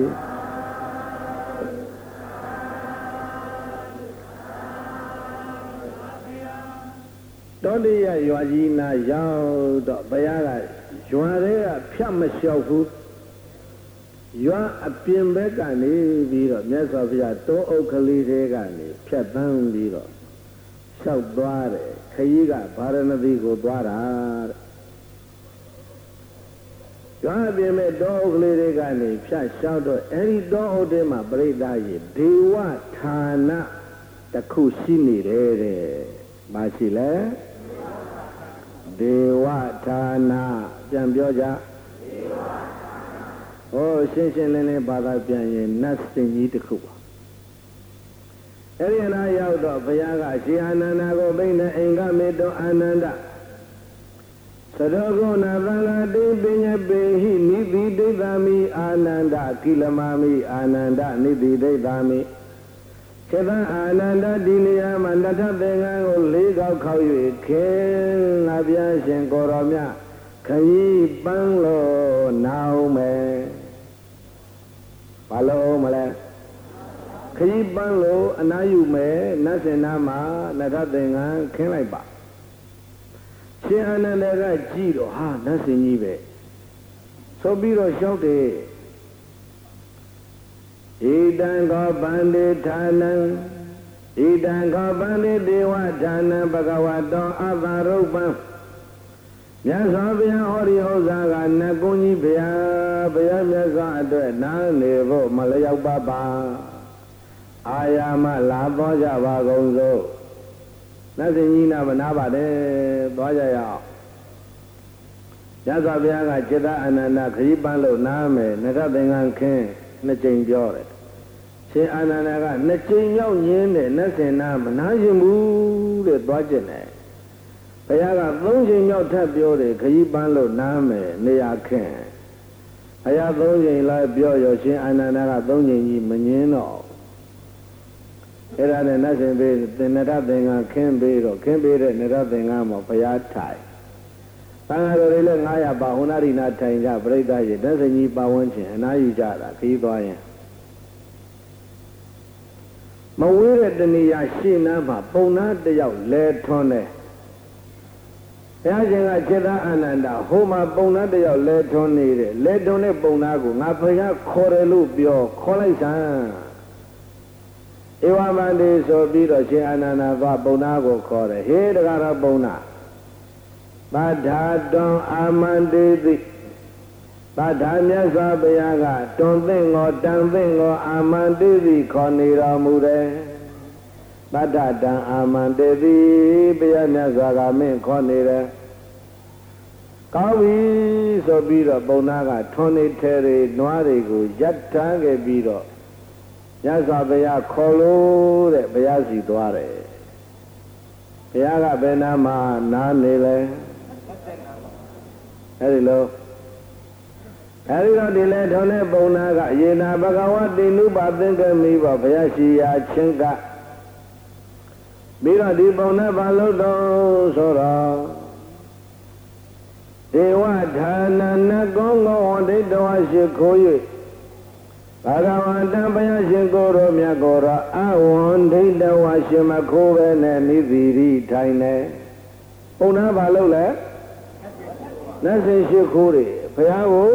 တောတိယရွာကြီးနာရောက်တော့ဘုရားကရွာတွေကဖြတ်မလျှောက်ဘူးရွာအပြင်ဘက်ကနေပြီးတော့မြတ်စွာဘုရားတောအုပ်ကလေးတွေကနေဖြတ်တန်းပြီးတော့လျှောက်သွားတယ်ခရီးကဗာရဏသီကိုသွားတာတဲ့ရွာအပြင်မဲ့တောအုပ်ကလေးတွေကနေဖြတ်လျှောက်တော့အဲဒီတောအုပ်တွေမှာပြိဿရေဒေဝဌာနတစ်ခုရှိနေတယ်တဲ့မရှိလဲဒေဝဌာနပြန်ပြောကြဟောရှင်းရှင်းလင်းလင်းဘာသာပြန်ရင်နတ်စင်ကြီးတစ်ခုပါအဲ့ဒီနာရောက်တော့ဘုရားကရှင်အာနန္ဒာကိုပိဋကအင်္ဂမေတောအာနန္ဒသရောဂုဏသံဃာတိပညပေဟိနိတိဒိဋ္ဌာမိအာနန္ဒကိလမမိအာနန္ဒနိတိဒိဋ္ဌာမိခေတအာနန္ဒဒီနေရာမှာတထသင်္ကန်းကို၄ခေါက်ခေါက်၍ခဲငါပြရှင်ကိုယ်တော်မြတ်ခရီးပန်းလို့နာအောင်မယ်ဘာလို့မလဲခရီးပန်းလို့အနားယူမယ်နတ်စင်နာမှာတထသင်္ကန်းခင်းလိုက်ပါရှင်အာနန္ဒကကြည့်တော့ဟာနတ်စင်ကြီးပဲဆိုပြီးတော့လျှောက်တယ်ဣတံခောပန္တိဌာနံဣတံခောပန္တိဒေဝဌာနံဘဂဝတောအဘရုပံမြတ်စွာဘုရားဟောဒီဥစ္စာကနတ်ကုန်းကြီးဘုရားမြတ်စွာအတွက်နားနေဖို့မလျောက်ပါအာယာမလာတော့ကြပါကုန်စို့နတ်စင်ကြီးနာမနာပါနဲ့သွားကြရအောင်မြတ်စွာဘုရားကจิตအာနန္ဒခရီးပန်းလို့နားမယ်နတသင်္ကန်းခင်းနှစ်ကြိမ်ပြောတယ်ရှင်အာနန္ဒာကနှစ်ကြိမ်ရောက်ရင်းတဲ့နတ်စင်နာမနာရှင်ဘူးတဲ့သွားကျင်တယ်ဘုရားကသုံးကြိမ်ရောက်ထပ်ပြောတယ်ခရီးပန်းလို့နားမယ်နေရာခင်းဘုရားသုံးကြိမ်လိုက်ပြောရရှင်အာနန္ဒာကသုံးကြိမ်ကြီးမငင်းတော့အဲ့ဒါနဲ့နတ်စင်ပေးသင်္နတသင်္ကန်းခင်းပေးတော့ခင်းပေးတဲ့နတသင်္ကန်းမှာဘုရားထိုင်သံဃာတော်တွေလည်း900ပါဟောနာရိနာထိုင်ကြပြိဿရေနတ်စင်ကြီးပါဝင်ခြင်းအနားယူကြတာခီးသွားရင်မဝေးတဲ့တဏှာရှင်းနာမှာပုံနာတယောက်လဲထွန်းတယ်ဘုရားရှင်ကจิตအာနန္ဒာဟိုမှာပုံနာတယောက်လဲထွန်းနေတယ်လဲထွန်းတဲ့ပုံနာကိုငါဘုရားခေါ်တယ်လို့ပြောခေါ်လိုက်စမ်းဧဝမန္တိဆိုပြီးတော့ရှင်အာနန္ဒာကပုံနာကိုခေါ်တယ်ဟေးတကားတော့ပုံနာသတ္ထာတွန်အာမန္တိတိသတ္ထာမြတ်စွာဘုရားကတွန်သိင္ောတန်သိင္ောအာမန္တိတိခေါ်နေတော်မူတယ်သတ္တတံအာမန္တိတိဘုရားမြတ်စွာကမင်းခေါ်နေတယ်ကောင်းပြီဆိုပြီးတော့ပုံနာကထွန်းနေထဲတွေနွားတွေကိုရပ်တန်းခဲ့ပြီးတော့မြတ်စွာဘုရားခေါ်လို့တဲ့ဘုရားစီသွားတယ်ဘုရားကဘယ်နာမှာနားနေလဲအဲဒီလိုအဲဒီတော့ဒီလေထုံးတဲ့ပုံနာကယေနာဘဂဝတိနုပါသင်္ကမိဘဘုရားရှိရာချင်းကပြီးတော့ဒီပုံနာဘာလို့တော့ဆိုတော့ဒေဝဌာနနကောငောဒိဋ္ဌဝရှိခိုး၍ဘဂဝတံဘုရားရှင်ကိုယ်တော်မြတ်ကိုယ်တော်အဝံဒိဋ္ဌဝရှိမခိုးပဲနဲ့နိသီရိထိုင်နေပုံနာဘာလို့လဲနတ်စင်ရှိခိုးတွေဘဘုရားကို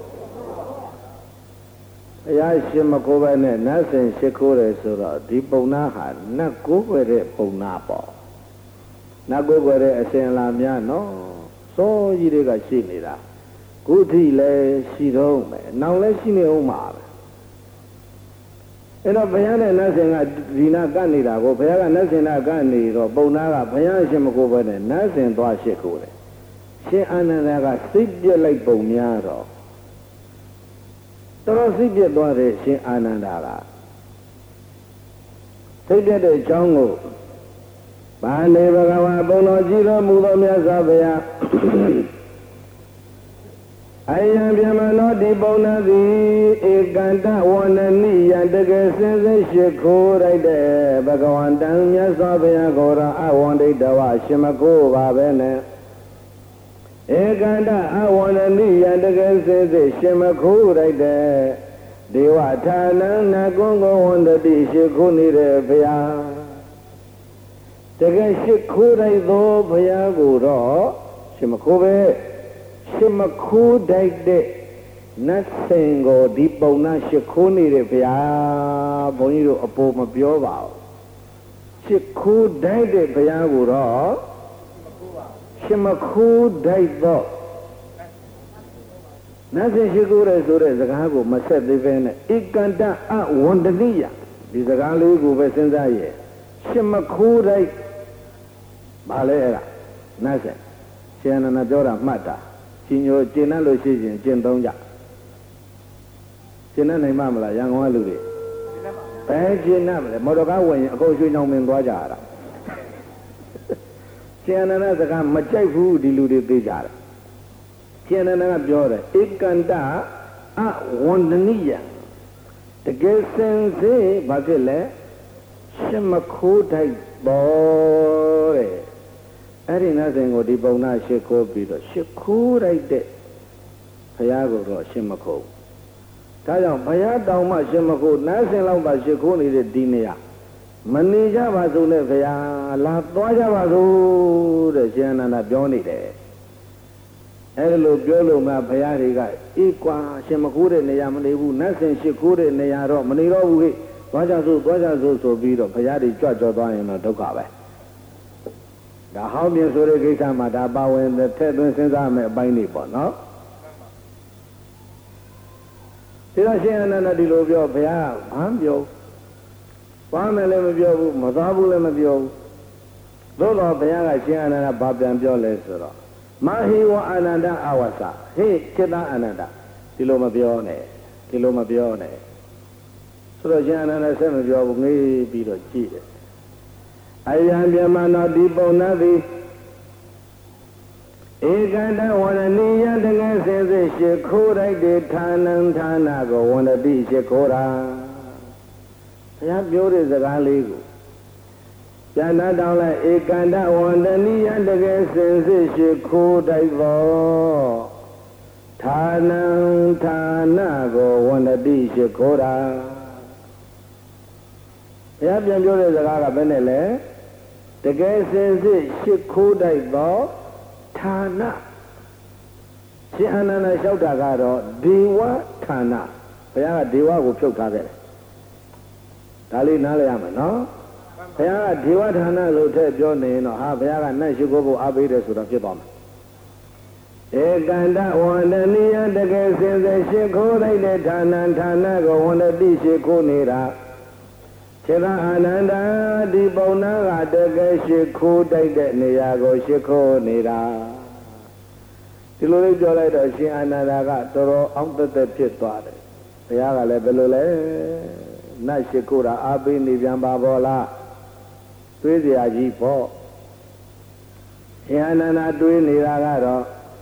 ဘုရားရှင်မကိုးပဲနဲ့နတ်စဉ်ရှိခိုးတယ်ဆိုတော့ဒီပုံနာဟာနတ်ကိုးွယ်တဲ့ပုံနာပေါ့နတ်ကိုးွယ်တဲ့အစဉ်လာများနော်စောကြီးတွေကရှိနေတာခုထိလည်းရှိတော့မယ်နောက်လည်းရှိနေအောင်ပါပဲအဲ့တော့ဘုရားနဲ့နတ်စဉ်ကဒီနာကပ်နေတာကိုဘုရားကနတ်စဉ်နာကပ်နေတော့ပုံနာကဘုရားရှင်မကိုးပဲနဲ့နတ်စဉ်သွားရှိခိုးတယ်ရှင်အာနန္ဒာကစိတ်ပြက်လိုက်ပုံများတော့တော်စိတ်ပြက်သွားတယ်ရှင်အာနန္ဒာကစိတ်ပြက်တဲ့အကြောင်းကိုဘာလေဘဂဝါဘုံတော်ကြည်တော်မူသောမြတ်စွာဘုရားအယံပြမနောတိပုံနာသည်ဧကန္တဝန္ဒနိယတကယ်စင်စစ်ရှိခိုးလိုက်တဲ့ဘဂဝန္တံမြတ်စွာဘုရားကိုယ်တော်အဝန္တိတဝရှင်မကိုးပါပဲနဲ့ဧကန္တအဝန္ဒနိယတကယ်စင်စစ်ရှင်မခိုးလိုက်တဲ့ဒေဝဌာနနကုံကိုဝန္တတိရှိခိုးနေတဲ့ဘုရားတကယ်ရှိခိုးလိုက်သောဘုရားကိုတော့ရှင်မခိုးပဲရှင်မခိုးတိုက်တဲ့နတ်စင်ကိုဒီပုံနာရှိခိုးနေတဲ့ဘုရားဘုန်းကြီးတို့အပေါ်မပြောပါဘူးရှိခိုးတိုက်တဲ့ဘုရားကိုတော့ရှင်မခိုးတိုက်တော့နတ်စင်ရှိခိုးတယ်ဆိုတဲ့စကားကိုမဆက်သေးပဲနဲ့ဧကန္တအဝန္ဒနိယဒီစကားလေးကိုပဲစဉ်းစားရဲ့ရှင်မခိုးတိုက်ဘာလဲအဲ့ဒါနတ်စင်ရှင်အနန္ဒပြောတာမှတ်တာရှင်ညိုကျင့်တတ်လို့ရှိရင်ကျင့်သုံးကြကျင့်တတ်နိုင်မှာမလားရန်ကုန်ကလူတွေဘယ်ကျင့်တတ်မလဲမော်တော်ကားဝင်ရင်အကုန်ရွှေညောင်ပင်သွားကြရတာရှင်အနန္ဒစကားမကြိုက်ဘူးဒီလူတွေသိကြတယ်ရှင်အနန္ဒကပြောတယ်ဧကန္တအဝန္ဒနိယတကယ်စင်စစ်ဘာဖြစ်လဲရှင်မခိုးတိုက်ပေါ်တဲ့အဲ့ဒီနတ်စဉ်ကိုဒီပုံနာရှိခိုးပြီးတော့ရှိခိုးလိုက်တဲ့ဘုရားကိုတော့ရှင်မခိုးဒါကြောင့်ဘုရားတောင်မှရှင်မခိုးနတ်စဉ်လောက်ပါရှိခိုးနေတဲ့ဒီနေရာမနေကြပါစို့နဲ့ဘုရားလာသွားကြပါစို့တဲ့ရှင်အနန္ဒပြောနေတယ်အဲ့လိုပြောလို့မှဘုရားတွေကအေးကွာရှင်မခိုးတဲ့နေရာမနေဘူးနတ်စဉ်ရှိခိုးတဲ့နေရာတော့မနေတော့ဘူးဟဲ့သွားကြစို့ဆိုပြီးတော့ဘုရားတွေကြွကြော်သွားရင်တော့ဒုက္ခပဲဒါဟောင်းပြဆိုတဲ့ကိစ္စမှာဒါပါဝင်တဲ့ထက်သွင်းစဉ်းစားမယ်အပိုင်းတွေပေါ့နော်ဒီတော့ရှင်အနန္ဒဒီလိုပြောဘုရားဘာမပြောသွားမယ်လည်းမပြောဘူးမသွားဘူးလည်းမပြောဘူးသို့တော်ဘုရားကရှင်အနန္ဒဘာပြန်ပြောလဲဆိုတော့မဟိဝအာနန္ဒအဝဆဟေ့จิตအာနန္ဒဒီလိုမပြောနဲ့ဒီလိုမပြောနဲ့ဆိုတော့ရှင်အနန္ဒဆက်မပြောဘူးငေးပြီးတော့ကြည့်တယ်အယံပြမနောဒီပုံနာသည်ဧကန္တဝန္ဒနိယတကယ်စင်စစ်ရှိခိုးလိုက်တဲ့ဌာနံဌာနကိုဝန္ဒတိရှိခိုးတာဘုရားပြောတဲ့စကားလေးကိုကျန်တာတောင်းလိုက်ဧကန္တဝန္ဒနိယတကယ်စင်စစ်ရှိခိုးတိုက်သောဌာနံဌာနကိုဝန္ဒတိရှိခိုးတာဘုရားပြန်ပြောတဲ့စကားကဘယ်နဲ့လဲတကယ်စင်စစ်ရှိခိုးတိုက်သောဌာနရှင်အနန္ဒလျှောက်တာကတော့ဒေဝဌာနဘုရားကဒေဝကိုဖြုတ်ထားခဲ့တယ်ဒါလေးနားလည်ရမယ်နော်ဘုရားကဒေဝဌာနလို့ထည့်ပြောနေရင်တော့ဟာဘုရားကနတ်ရှိခိုးဖို့အားပေးတယ်ဆိုတော့ဖြစ်သွားမယ်ဧကန္တဝန္ဒနိယတကယ်စင်စစ်ရှိခိုးလိုက်တဲ့ဌာနဌာနကိုဝန္ဒတိရှိခိုးနေတာခြေသာအာနန္ဒာဒီပုံနာကတကယ်ရှိခိုးတိုက်တဲ့နေရာကိုရှိခိုးနေတာဒီလိုလေးပြောလိုက်တော့ရှင်အာနန္ဒာကတော်တော်အောင်သက်ဖြစ်သွားတယ်ဘုရားကလည်းဘယ်လိုလဲနတ်ရှိခိုးတာအားပေးနေပြန်ပါဘောလားတွေးစရာကြီးပေါ့ရှင်အာနန္ဒာတွေးနေတာကတော့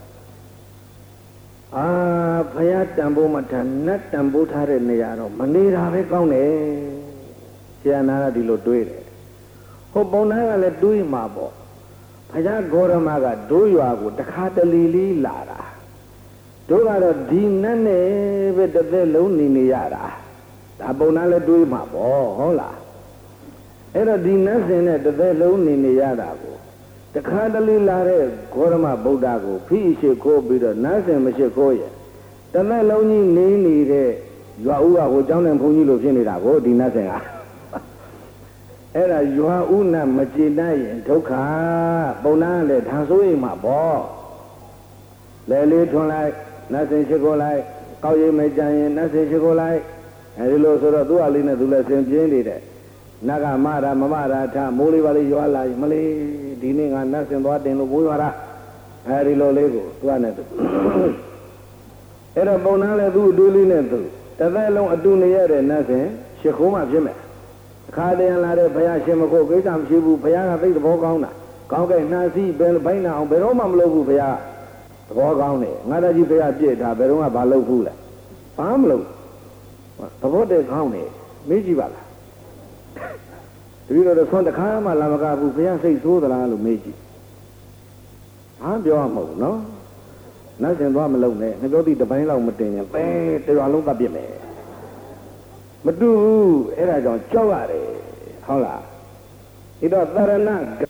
ဘုရားတန်ဖိုးမထန်နတ်တန်ဖိုးထားတဲ့နေရာတော့မနေတာပဲကောင်းတယ်ရှင်အနန္ဒဒီလိုတွေးတယ်ဟိုပုံနာကလည်းတွေးမှာပေါ့ဘုရားဂေါရမကဒိုးရွာကိုတခါတလီလေးလာတာတို့ကတော့ဒီနတ်နဲ့ပဲတစ်သက်လုံးနေရတာဒါပုံနာလည်းတွေးမှာပေါ့ဟုတ်လားအဲ့တော့ဒီနတ်စင်နဲ့တစ်သက်လုံးနေရတာကိုတခါတလေလာတဲ့ဂေါရမဗုဒ္ဓကိုဖိရှိခိုးပြီးတော့နတ်စင်မရှိခိုးရဲ့တသက်လုံးကြီးနေနေတဲ့ရွာဦးကဟိုကျောင်းနဲ့ဘုန်းကြီးလိုဖြစ်နေတာကိုဒီနတ်စင်ကအဲ့ဒါရွာဦးနဲ့မကျေနပ်ရင်ဒုက္ခပုံနာလည်းဒါဆိုရင်မှာပေါ့လဲလေးထွန်းလိုက်နတ်စင်ရှိခိုးလိုက်ကောက်ရိပ်မကြရင်နတ်စင်ရှိခိုးလိုက်အဲဒီလိုဆိုတော့သူ့အလေးနဲ့သူလည်းစင်ပြင်းနေတဲ့နတ်ကမတာမမတာထမိုးလေးပါလေးရွာလာမလေးဒီနေ့ငါနတ်စင်သွားတင်လို့ဘိုးရွာတာအဲဒီလိုလေးကိုသူကနဲ့သူအဲ့တော့ပုံနာလည်းသူ့အတူလေးနဲ့သူတသက်လုံးအတူနေရတဲ့နတ်စင်ရှ िख ိုးမှဖြစ်မယ်အခါတည်းလာတဲ့ဘုရားရှင်မခိုးကိစ္စမရှိဘူးဘုရားကသိသဘောကောင်းတာကောင်းကဲ့နှာစီးဘယ်ဘိုင်းနာအောင်ဘယ်တော့မှမလုပ်ဘူးဘုရားသဘောကောင်းတယ်ငါတကြီးဘုရားပြည့်တာဘယ်တော့မှမလုပ်ဘူးလဲဘာမလုပ်သဘောတည်းကောင်းတယ်မေးကြည့်ပါလားတပည့်တော်ဆွမ်းတခါမှလာမကဘူးဘုရားစိတ်ဆိုးသလားလို့မေးကြည့်ဘာပြောမှမဟုတ်ဘူးနော်နတ်စင်သွားမလုပ်နဲ့ငါပြောသည့်တပိုင်းလောက်မတင်ရင်ပဲတရွာလုံးသတ်ပြစ်မယ်မတူဘူးအဲ့ဒါကြောင့်ကြောက်ရတယ်ဟုတ်လားဒီတော့သရဏဂ